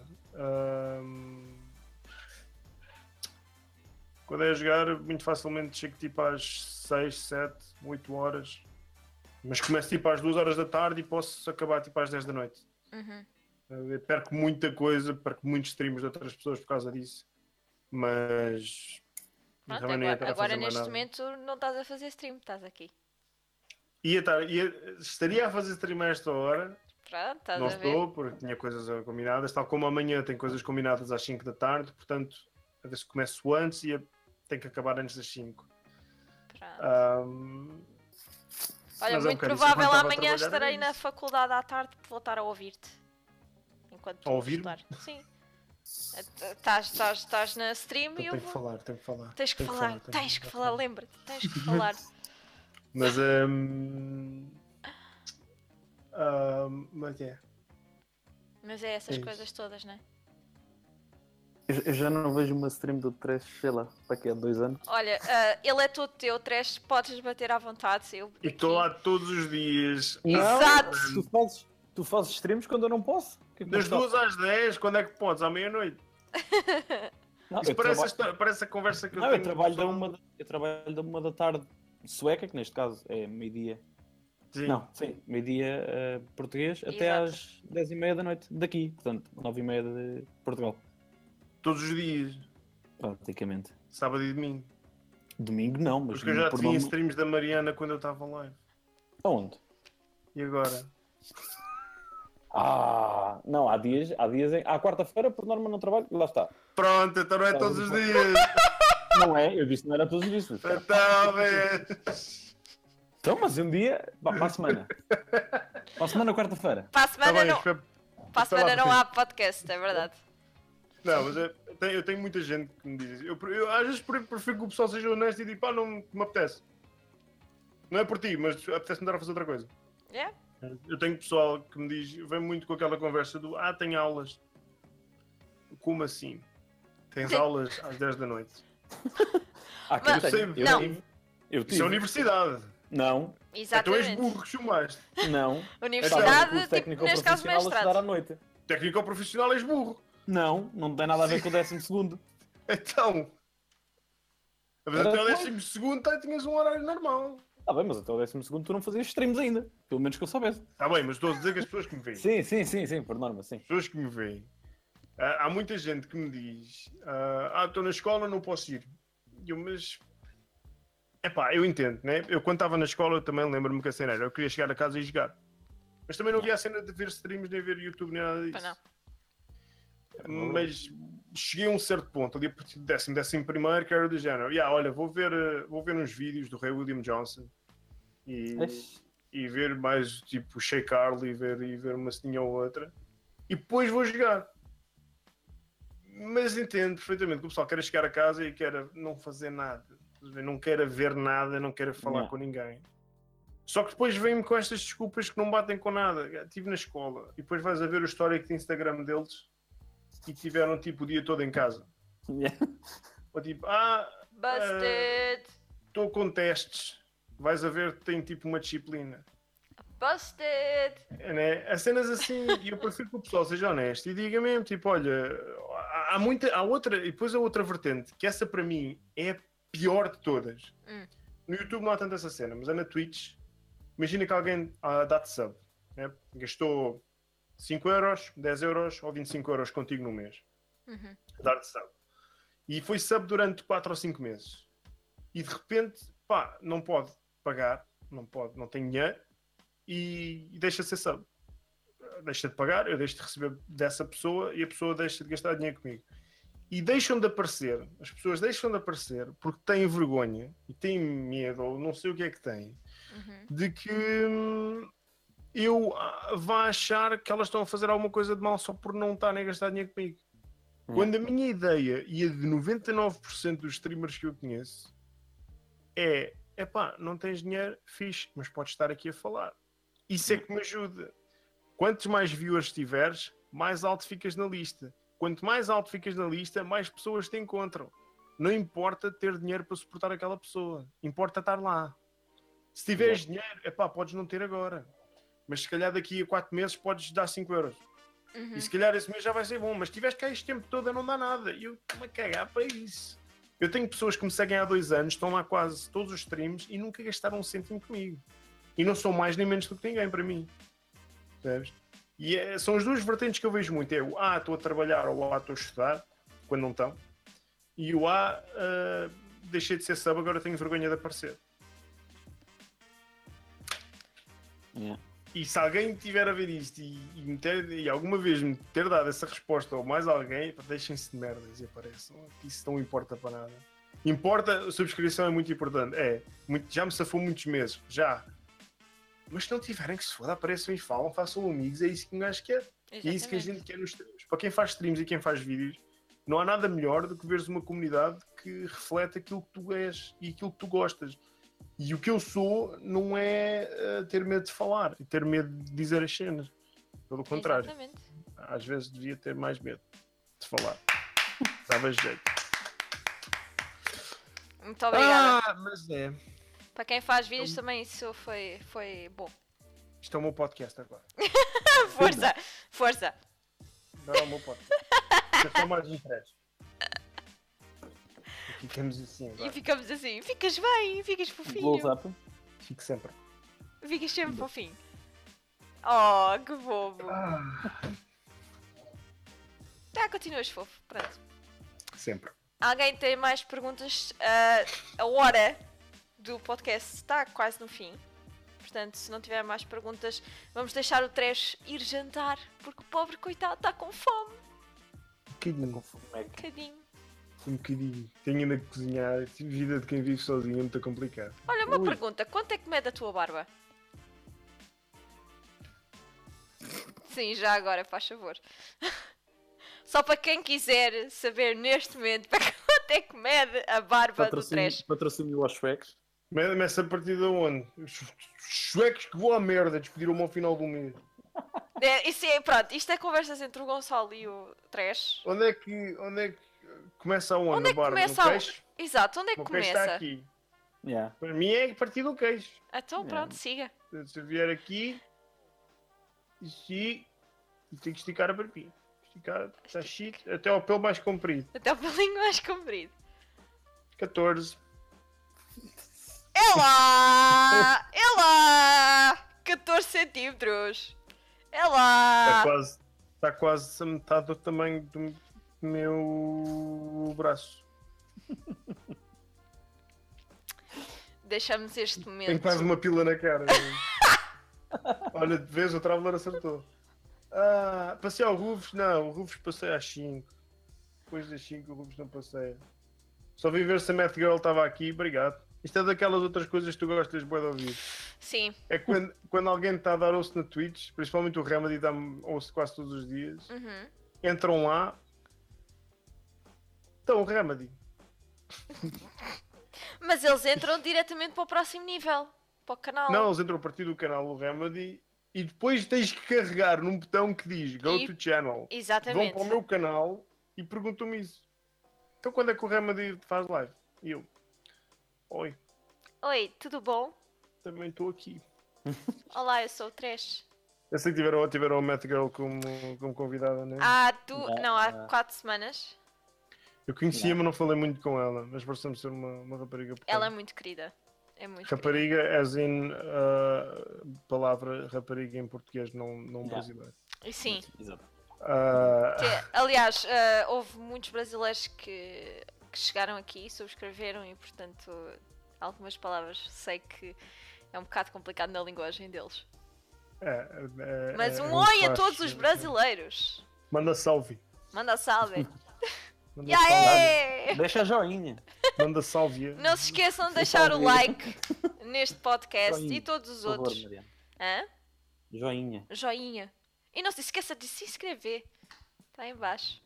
muito facilmente chego tipo às 6, 7, 8 horas. Mas começo tipo às 2 horas da tarde e posso acabar tipo às 10 da noite. Eu perco muita coisa, perco muitos streams de outras pessoas por causa disso. Mas Pronto, também nem ia estar a agora fazer mais neste nada. momento não estás a fazer stream, estás aqui. Estaria a fazer stream a esta hora. Pronto, estás Não a ver? estou, porque tinha coisas combinadas. Tal como amanhã tem coisas combinadas às 5 da tarde. Portanto, a ver se começo antes e tem que acabar antes das 5. Pronto. Olha, Mas muito bocado isso. provável Enquanto estava a amanhã trabalhar, estarei era na isso. faculdade à tarde para voltar a ouvir-te. Enquanto tu A ouvir-me? estudar. Sim. Estás na stream e eu Tenho que vou. falar, tenho que falar. Tens que Tenho falar, tens que falar, lembra-te, tens que falar. Mas mas é. Mas é essas É isso. coisas todas, não é? Eu já não vejo uma stream do Trash, sei lá, para quê? Há 2 anos? Olha, ele é todo teu, Trash, podes bater à vontade. Eu E estou lá todos os dias. Exato. Não, tu fazes streams quando eu não posso. Que é que Das não 2 às 10, quando é que podes? À meia-noite. Não, Isso eu parece a conversa que eu Não, tenho. eu trabalho da 1 da tarde sueca, que neste caso é meio-dia. Sim. Não, sim, meio-dia português, até Exato. às 10h30 da noite daqui, portanto, 9h30 de Portugal, Todos os dias. praticamente. Sábado e domingo. Domingo não, mas Porque eu já por te vi em nome- streams da Mariana quando eu estava live. Aonde? E agora? Não, à quarta-feira, por norma, não trabalho, lá está. Pronto, então não é todos os dias. Não é, eu disse que não era todos os dias. Então, vês. Então, mas um dia, para a semana. Para a semana, quarta-feira. Para a Tá semana, bem, não, foi- para a foi lá semana não para há podcast, é verdade. Não, mas eu tenho muita gente que me diz. Eu às vezes prefiro que o pessoal seja honesto e diga, pá, não me apetece. Não é por ti, mas apetece-me dar a fazer outra coisa. Yeah. Eu tenho pessoal que me diz, vem muito com aquela conversa do tenho aulas. Como assim? Tens aulas às 10 da noite? Que Mas- eu tenho. não. Eu Isso tive. é universidade. Não, Então és Exatamente. burro que chumaste. não. Universidade, Curso tipo, técnico neste caso, profissional a estudar à mestrado. noite. Técnico profissional és burro. Não tem nada a ver com o 12º. Então. Mas Era até o depois. 12º tinhas um horário normal. Tá bem, mas até o 12º tu não fazias streams ainda. Pelo menos que eu soubesse. Está bem, mas estou a dizer que as pessoas que me veem. Sim, por norma, sim. As pessoas que me veem. Há muita gente que me diz: estou na escola, não posso ir. Mas. Epá, eu entendo, né? Eu quando estava na escola eu também lembro-me que a cena era: eu queria chegar a casa e jogar. Mas também não havia a cena de ver streams, nem ver YouTube, nem nada disso. Pois não. Mas cheguei a um certo ponto, ali a partir do 11º, que era do género: olha, vou ver uns vídeos do Ray William Johnson e ver mais tipo Shea Carly e ver uma ceninha ou outra e depois vou jogar. Mas entendo perfeitamente que o pessoal quer chegar a casa e quer não fazer nada, não quer ver nada, não quer falar Não. com ninguém. Só que depois vem-me com estas desculpas que não batem com nada. Estive na escola e depois vais a ver o histórico de Instagram deles e tiveram tipo o dia todo em casa. Ou tipo, Busted! estou com testes. Vais a ver que tem tipo uma disciplina. Busted! Né? As cenas assim, e eu prefiro que o pessoal seja honesto e diga mesmo, tipo, olha, há outra, e depois a outra vertente, que essa para mim é a pior de todas. No YouTube não há tanto essa cena, mas é na Twitch. Imagina que alguém dá-te sub, né? Gastou 5 euros, 10 euros ou 25 euros contigo no mês. Dar-te sub. E foi sub durante 4 ou 5 meses. E de repente, não pode pagar, não tem dinheiro e deixa de ser sub. Deixa de pagar, eu deixo de receber dessa pessoa e a pessoa deixa de gastar dinheiro comigo. E deixam de aparecer, as pessoas deixam de aparecer porque têm vergonha e têm medo, ou não sei o que é que têm, de que eu vá achar que elas estão a fazer alguma coisa de mal só por não estarem a gastar dinheiro comigo. Quando a minha ideia, e a de 99% dos streamers que eu conheço, não tens dinheiro, fixe, mas podes estar aqui a falar. Isso é que me ajuda. Quantos mais viewers tiveres, mais alto ficas na lista. Quanto mais alto ficas na lista, mais pessoas te encontram. Não importa ter dinheiro para suportar aquela pessoa. Importa estar lá. Se tiveres dinheiro, podes não ter agora. Mas se calhar daqui a 4 meses podes dar 5 euros. E se calhar esse mês já vai ser bom. Mas se tiveres cá este tempo todo, não dá nada. E eu estou-me a cagar para isso. Eu tenho pessoas que me seguem há 2 anos, estão lá quase todos os streams e nunca gastaram um cêntimo comigo. E não são mais nem menos do que ninguém para mim. Sabes? E são as duas vertentes que eu vejo muito. É o estou a trabalhar ou o estou a estudar, quando não estão. E o deixei de ser sub, agora tenho vergonha de aparecer. Yeah. E se alguém tiver a ver isto e alguma vez me ter dado essa resposta ou mais alguém, deixem-se de merdas e apareçam. Isso não importa para nada. Importa, a subscrição é muito importante. Já me safou muitos meses, já. Mas se não tiverem que se foda, apareçam e falam, façam amigos, é isso que um gajo quer. E é isso que a gente quer nos streams. Para quem faz streams e quem faz vídeos, não há nada melhor do que veres uma comunidade que reflete aquilo que tu és e aquilo que tu gostas. E o que eu sou não é ter medo de falar e ter medo de dizer as cenas. Pelo contrário. Exatamente. Às vezes devia ter mais medo de falar. Dava jeito. Muito obrigada. Mas é. Para quem faz vídeos também isso foi bom. Isto é o meu podcast agora. Força! Não é o meu podcast. Isto é só mais interesse. E ficamos assim agora. E ficamos assim. Ficas bem, ficas fofinho. Close up. Fico sempre. Ficas sempre fofinho. Oh, que bobo. Continuas fofo. Pronto. Sempre. Alguém tem mais perguntas? A hora do podcast está quase no fim. Portanto, se não tiver mais perguntas, vamos deixar o Trash ir jantar. Porque o pobre coitado está com fome. Um Bocadinho. Um bocadinho. Tenho ainda que cozinhar. A vida de quem vive sozinho é muito complicado. Olha, uma pergunta. Quanto é que mede a tua barba? Sim, já agora, faz favor. Só para quem quiser saber neste momento para quanto é que mede a barba do Trash. Patrocínio aos suecos. Começa a partir de onde? Os suecos que vão à merda, despediram-me ao final do mês. Pronto, isto é conversas entre o Gonçalo e o Trash. Onde é que começa aonde? Onde é que a barba? começa No queixo? Exato, onde é que O queixo está começa? aqui. Yeah. Para mim é a partir do queixo. Então pronto, siga. Se eu vier aqui e tenho que esticar a barbinha. Esticar, está chique, até ao pelo mais comprido. Até o pelinho mais comprido. 14. É lá! 14 centímetros. É lá! Está quase a metade do tamanho do meu braço. Deixamos este momento. Tenho quase uma pila na cara. Olha, de vez o Traveler acertou. Passei ao Rufus? Não, o Rufus passei às 5. Depois das 5 o Rufus não passei. Só vim ver se a Math Girl estava aqui, obrigado. Isto é daquelas outras coisas que tu gostas bué de ouvir. Sim. É quando alguém está a dar osso na Twitch, principalmente o Remedy dá-me osso quase todos os dias. Entram lá. Então, o Remedy. Mas eles entram diretamente para o próximo nível. Para o canal. Não, eles entram a partir do canal do Remedy e depois tens que carregar num botão que diz Go to Channel. Exatamente. Vão para o meu canal e perguntam-me isso. Então quando é que o Remedy faz live? E eu. Oi, tudo bom? também estou aqui. Olá, eu sou o Trash. Eu sei que tiveram a Math Girl como convidada, né? Não, há 4 semanas. Eu conhecia, mas não falei muito com ela. Mas pareceu-me ser uma rapariga. Ela é muito querida. É muito rapariga, as in palavra rapariga em português, não brasileiro. Sim. Exato. Aliás, houve muitos brasileiros que chegaram aqui, subscreveram e, portanto, algumas palavras sei que é um bocado complicado na linguagem deles. Mas oi a todos os brasileiros! Manda salve! Manda salve! Manda salve. Deixa a joinha! Manda salve! Não se esqueçam de deixar o like neste podcast Joinha, e todos os por favor, outros. Mariana. Hã? Joinha. E não se esqueça de se inscrever. Está em baixo.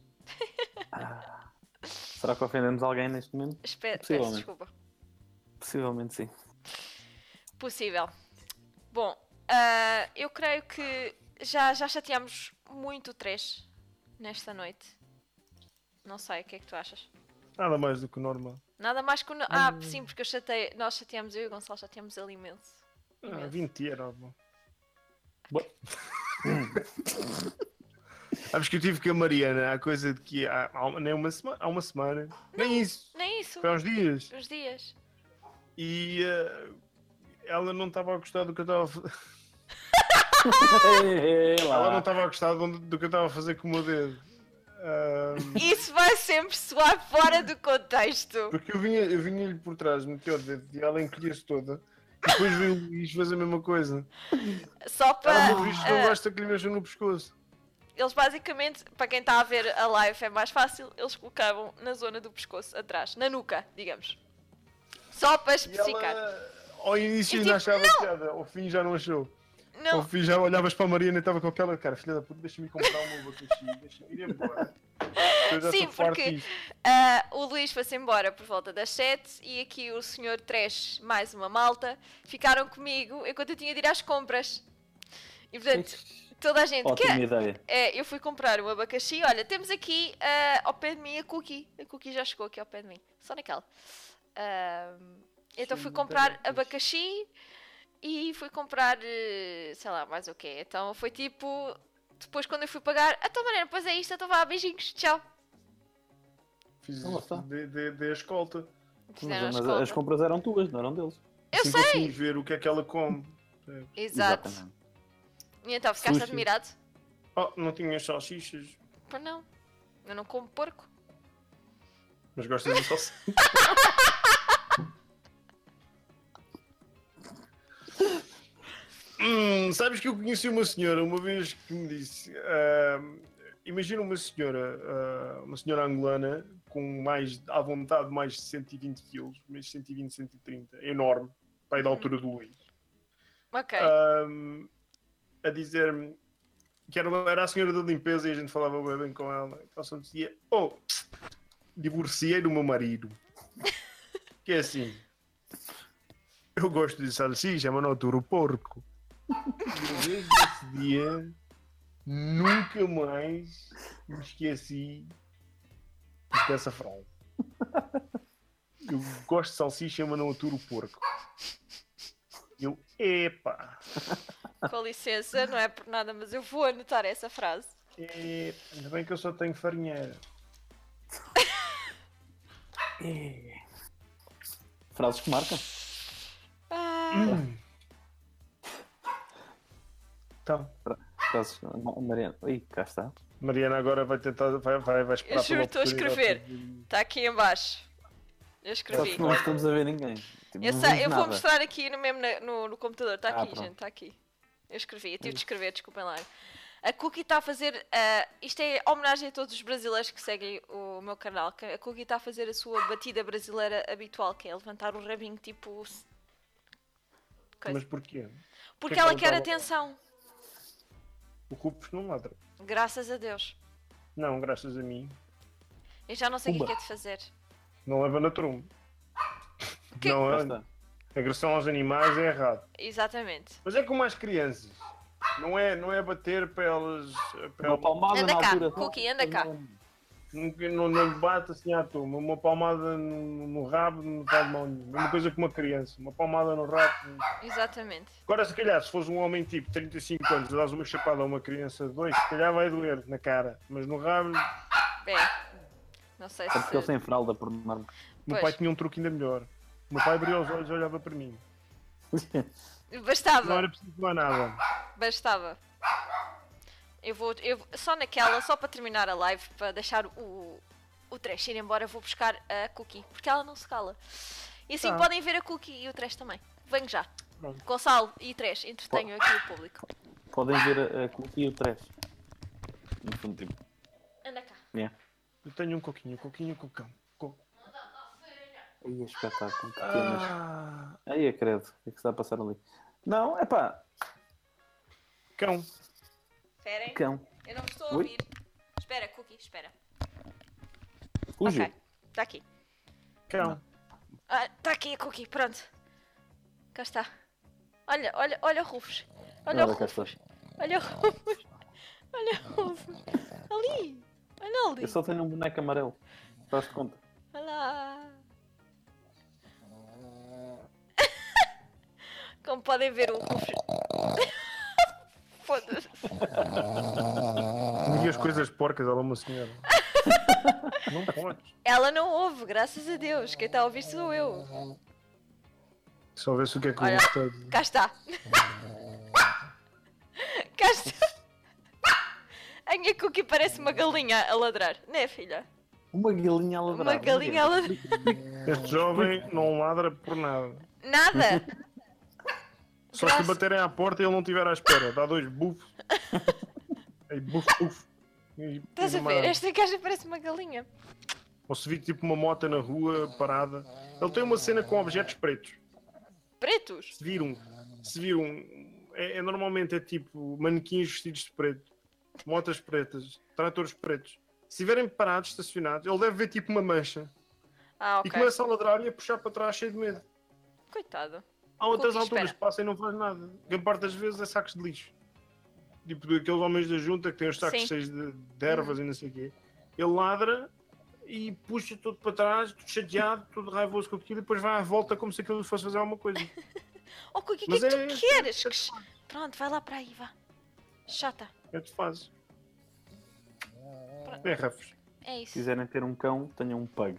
Será que ofendemos alguém neste momento? Peço desculpa. Possivelmente sim. Possível. Bom, eu creio que já chateámos muito o Trash nesta noite. Não sei, o que é que tu achas? Nada mais do que o normal. Nada mais que o. Sim, porque nós chateamos, eu e o Gonçalo chateamos ele imenso. 20 euros, bom. Boa. Sabes que eu tive com a Mariana há coisa de que nem há uma semana. Nem isso. Nem isso. Foi há uns dias. Uns dias. E ela não estava a gostar do que eu estava a fazer. Ela não estava a gostar do que eu estava a fazer com o meu dedo. Isso vai sempre soar fora do contexto. Porque eu vinha-lhe por trás, meteu o dedo e ela encolhia-se toda. E depois veio o Luís fazer a mesma coisa. Só para. Ela, pelo visto, não gosta que lhe mexam no pescoço. Eles basicamente, para quem está a ver a live é mais fácil, eles colocavam na zona do pescoço, atrás, na nuca, digamos. Só para especificar. Ela, ao início E ainda tipo, achava não! piada, ao fim já não achou. Ao Não, fim já olhavas para a Mariana e estava com aquela cara, filha da puta, deixa-me comprar uma abacaxi, deixa-me ir embora. Eu já sim, estou farto porque disto. o Luís foi-se embora por volta das 7 e aqui o senhor Trash, mais uma malta, ficaram comigo enquanto eu tinha de ir às compras. E portanto, toda a gente Ótima ideia. eu fui comprar um abacaxi. Olha, temos aqui ao pé de mim a Cookie. A Cookie já chegou aqui ao pé de mim, só naquela. Então fui comprar abacaxi e fui comprar, sei lá, mais o quê. Então foi tipo, depois quando eu fui pagar, então Mariana, pois é isto, então vá, beijinhos, tchau. Fiz Nossa. de escolta. Fizeram a Mas escolta. as compras eram tuas, não eram deles. Eu Assim sei! consegui ver o que é que ela come. Exato. E então, ficaste Sushi. admirado? Oh, não tinha salsichas, Pois não. Eu não como porco. mas gostas de salsichas. Sabes que eu conheci uma senhora uma vez que me disse: imagina uma senhora angolana com mais, à vontade, mais de 120 quilos, mais 120, 130, enorme, pai da altura do Luís, Ok. a dizer-me que era a senhora da limpeza e a gente falava bem com ela. Então só dizia: oh, divorciei do meu marido. Que é assim: eu gosto de salsicha, mas não aturo porco. E desde esse dia nunca mais me esqueci dessa frase. Eu gosto de salsicha, mas não aturo porco. Eu, epa! Com licença, não é por nada, mas eu vou anotar essa frase. Ainda bem que eu só tenho farinheira. Frases que marcam. Então, Frases. Mariana. Ih, cá está. Mariana agora vai tentar, vai esperar Eu juro, pela estou a escrever. Está aqui em baixo. Eu Só escrevi. que não estamos a ver ninguém. Tipo, Eu não sei, vimos eu vou nada. mostrar aqui no computador. Está aqui, pronto. gente, está aqui. Eu escrevi, eu tive de escrever, desculpem lá. A Cookie está a fazer. Isto é homenagem a todos os brasileiros que seguem o meu canal. Que a Cookie está a fazer a sua batida brasileira habitual, que é levantar o rabinho tipo. Coisa. Mas porquê? Porque que ela ela quer estava- atenção. O Cupos não ladra. Graças a Deus. Não, graças a mim. Eu já não sei o que é Pumba. que é de fazer. Não leva na tromba. Que- Não, Cá está. agressão aos animais é errado. Exatamente. Mas é como as crianças. Não é bater para elas. Para Uma palmada Anda na cá, altura. Cookie, anda cá. não lhe bate assim à turma. Uma palmada no rabo não faz mal nenhum. Mesma coisa que uma criança. Uma palmada no rabo. Exatamente. Agora, se calhar, se fores um homem tipo 35 anos e dás uma chapada a uma criança de 2, se calhar vai doer na cara. Mas no rabo, Bem, não sei É porque ele se. sem fralda, por norma. o meu pai tinha um truque ainda melhor. O meu pai abria os olhos e olhava para mim. Não Bastava, era preciso falar nada. bastava. Eu só naquela, só para terminar a live, para deixar o Trash ir embora, vou buscar a Cookie, porque ela não se cala. E assim Tá. podem ver a Cookie e o Trash também. Venho já. Pronto. Gonçalo e Trash, entretenho aqui o público. Podem ver a Cookie e o Trash. No fundo, tipo. Anda cá. Yeah. Eu tenho um coquinho, cocão. Aí é espetáculo. Que temas. Ah, Aí é credo. O que é que se está a passar ali? Não, é pá. cão. Esperem. Cão. Eu não me estou a Ui. ouvir. Espera, Cookie, espera. Fugiu. Ok, está aqui. Cão. Está aqui a Cookie, pronto. Cá está. Olha o Rufus. Olha o Olha, cá está. Rufus. Olha o Rufus. Olha o Rufus. Ali. Olha ali. Eu só tenho um boneco amarelo. Faz-te conta. Olá! Como podem ver, o Rufus. Foda-se. Não digas coisas porcas, ela é uma senhora. Não podes. Ela não ouve, graças a Deus. Quem está a ouvir sou eu. Só vê-se o que é que eu Olha, gostei de... cá está. Cá está. A minha Cookie parece uma galinha a ladrar, não é, filha? Uma galinha a ladrar. Uma galinha a ladrar. Este jovem não ladra por nada. Nada! Só se baterem à porta e ele não estiver à espera. Dá 2 bufos. Aí, buf, buf. Estás a ver? Esta gaja parece uma galinha. Ou se vir tipo uma moto na rua parada. Ele tem uma cena com objetos pretos. Pretos? Se viram, normalmente é tipo manequins vestidos de preto, motas pretas, tratores pretos. Se estiverem parados, estacionados, ele deve ver tipo uma mancha Ah, e ok. começa a ladrar e a puxar para trás cheio de medo. Coitado. Há outras Cookie, alturas espera. que passa e não faz nada. A parte das vezes é sacos de lixo. Tipo aqueles homens da junta que têm os sacos Sim. cheios de ervas e não sei o quê. Ele ladra e puxa tudo para trás, tudo chateado, tudo raivoso com aquilo e depois vai à volta como se aquilo fosse fazer alguma coisa. Oh, Cookie, o que Mas é que é- tu queres? Pronto, vai lá para aí, vá. Chata. É de fase. É, Rafos. É Se isso. quiserem ter um cão, tenham um pug.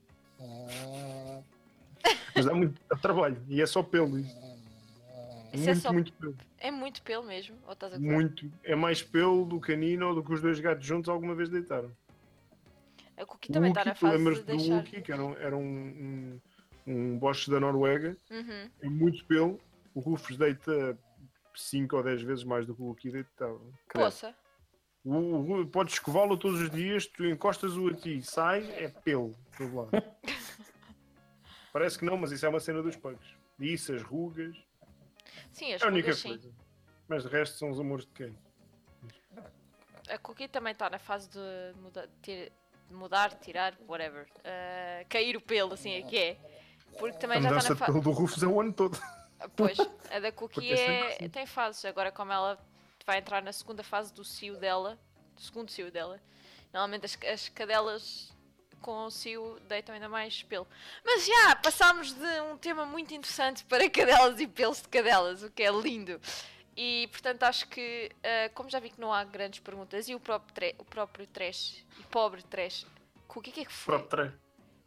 Mas dá muito trabalho e é só pelo. Isso. Isso é Muito, só- muito pelo. É muito pelo mesmo. Ou estás a gozar? Muito. É mais pelo do canino ou do que os 2 gatos juntos alguma vez deitaram. A Cookie também está Wookie, na tu fase lembras de do deixar. Wookie, que era um bosque da Noruega. Uhum. É muito pelo. O Rufus deita 5 ou 10 vezes mais do que o Wookie deitava. Poça. Podes escová-lo todos os dias, tu encostas-o a ti, sai, é pelo. de todo lado. Parece que não, mas isso é uma cena dos pugs. Isso, as rugas. Sim, as É a única rugas, sim. coisa. Mas de resto são os amores de quem? A Cookie também está na fase de mudar, tirar, whatever. Cair o pelo, assim é que é. Porque também A já mudança está na de fase. pelo do Rufus é o ano todo. Pois, a da Cookie Porque é sempre assim. tem fases. Agora, como ela vai entrar na segunda fase do cio dela, do segundo cio dela, normalmente as cadelas com o cio deitam ainda mais pelo. Mas já, passámos de um tema muito interessante para cadelas e pelos de cadelas, o que é lindo. E, portanto, acho que, como já vi que não há grandes perguntas, e o próprio trash, e pobre trash, o que é que foi? Próprio treino.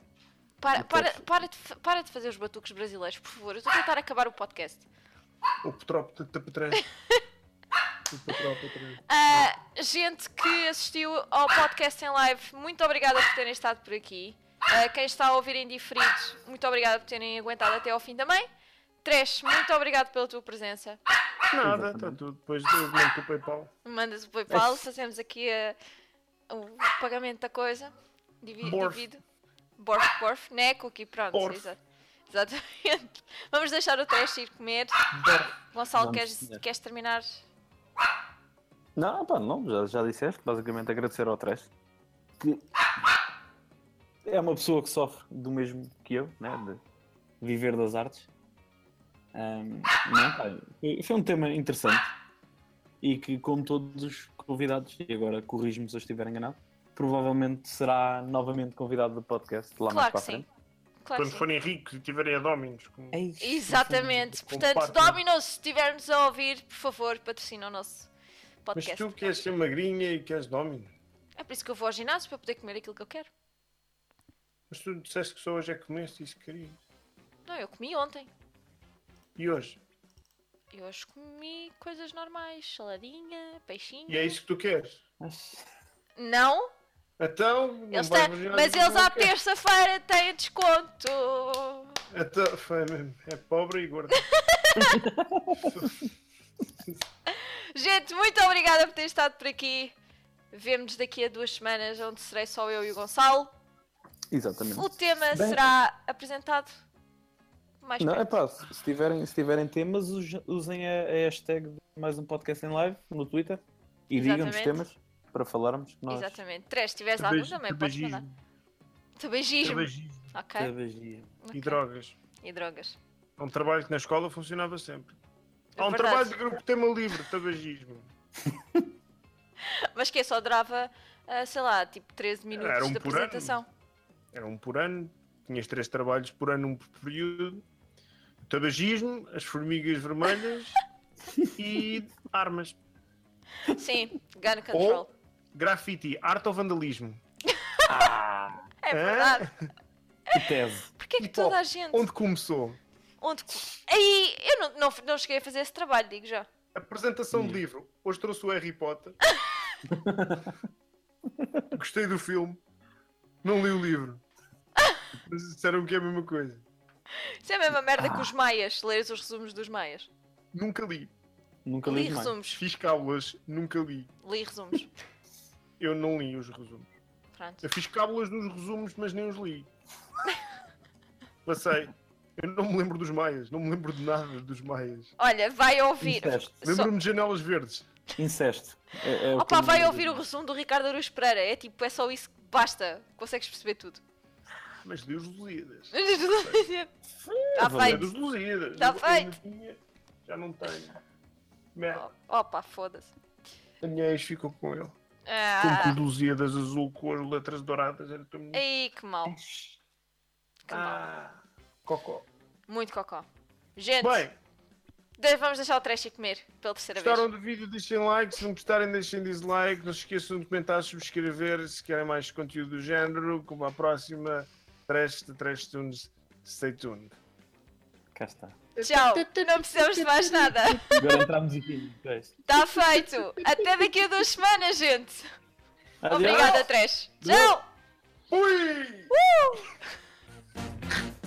Para de fazer os batuques brasileiros, por favor. Eu estou a tentar acabar o podcast. O Petrópolis de Tapetré. O Petrópolis. Gente que assistiu ao podcast em live, muito obrigada por terem estado por aqui. Quem está a ouvir em diferido, muito obrigada por terem aguentado até ao fim também. Trash, muito obrigado pela tua presença. Nada, está tudo. Depois eu mando o PayPal. Mandas o PayPal, fazemos aqui o pagamento da coisa. Borf. Divido. Borf, né? Cookie, pronto. Borf. Exatamente. Vamos deixar o Trash ir comer. Gonçalo, queres terminar? Não, pá, não, já disseste. Basicamente agradecer ao Trash. Que é uma pessoa que sofre do mesmo que eu, né? De viver das artes. Não, pá, foi um tema interessante. E que, como todos os convidados, e agora corrijo-me se eu estiver enganado, provavelmente será novamente convidado do podcast lá mais Claro para que a frente. sim. Claro que Quando sim. forem ricos e tiverem a Dominos. Exatamente. Com Portanto, partner. Domino's, se estivermos a ouvir, por favor, patrocina o nosso Mas podcast. tu queres ser magrinha e queres Dominos. É por isso que eu vou ao ginásio, para poder comer aquilo que eu quero. Mas tu disseste que só hoje é que comeste isso que querias. Não, eu comi ontem. E hoje? E hoje comi coisas normais. Saladinha, peixinho. E é isso que tu queres? Não, Então, não eles vais têm, ao ginásio mas porque eles não à queres. terça-feira têm desconto. Então, foi mesmo. É pobre e gorda. Gente, muito obrigada por ter estado por aqui. Vemo-nos daqui a 2 semanas, onde serei só eu e o Gonçalo. Exatamente. O tema Bem- será apresentado mais Não, é perto. pá, se tiverem temas, usem a hashtag de mais um podcast em live no Twitter e digam-nos Exatamente. temas para falarmos. Que nós Exatamente. Três, se tiveres algum também, podes mandar. Tabagismo. Tabagismo Ok. tabagia. e drogas. E drogas. É um trabalho que na escola funcionava sempre. É Há um verdade. trabalho de grupo tema livre, tabagismo. Mas que só durava, sei lá, tipo 13 minutos Era um de por ano. apresentação. Era um por ano, tinhas 3 trabalhos por ano, um por período. Tabagismo, as formigas vermelhas e armas. Sim, gun control. Ou grafite, arte ou vandalismo. É verdade. Que tese. Porquê que E toda pá, a gente... Onde começou? Onde... Aí, eu não cheguei a fazer esse trabalho, digo já. Apresentação de livro. Hoje trouxe o Harry Potter. Gostei do filme. Não li o livro. Mas disseram que é a mesma coisa. Isso é a mesma merda que os maias, leres os resumos dos maias. Nunca li. Nunca Li li mais. resumos. Fiz cábulas, nunca li. Li resumos. Eu não li os resumos. Pronto. Eu fiz cábulas nos resumos, mas nem os li. Passei. Eu não me lembro dos maias. Não me lembro de nada dos maias. Olha, vai ouvir. Incesto. Lembro-me de janelas verdes. Incesto. É o que Opa, eu vai me ouvir o lembro. resumo do Ricardo Aruz Pereira. É tipo, é só isso que basta. Consegues perceber tudo. Mas li os Lusíadas. Está É feito. dos Lusíadas. Tá Eu feito. tinha, já não tenho. Merda. Opa, foda-se. A minha ex ficou com ele. Ah, Com Lusíadas azul com as letras douradas. Era tão bonito. ei, que mal. Que mal. Ah, cocó. Muito cocó. Gente, Bem, vamos deixar o trash comer pela terceira gostaram vez. do vídeo, deixem like. Se não gostarem, deixem dislike. Não se esqueçam de comentar, subscrever se querem mais conteúdo do género. Como a próxima, Trash Tunes. Stay tuned. Cá está. Tchau. Não precisamos de mais nada. Agora entramos aqui. Está feito. Até daqui a 2 semanas, gente. Adiós. Obrigada, Trash. Tchau. Fui!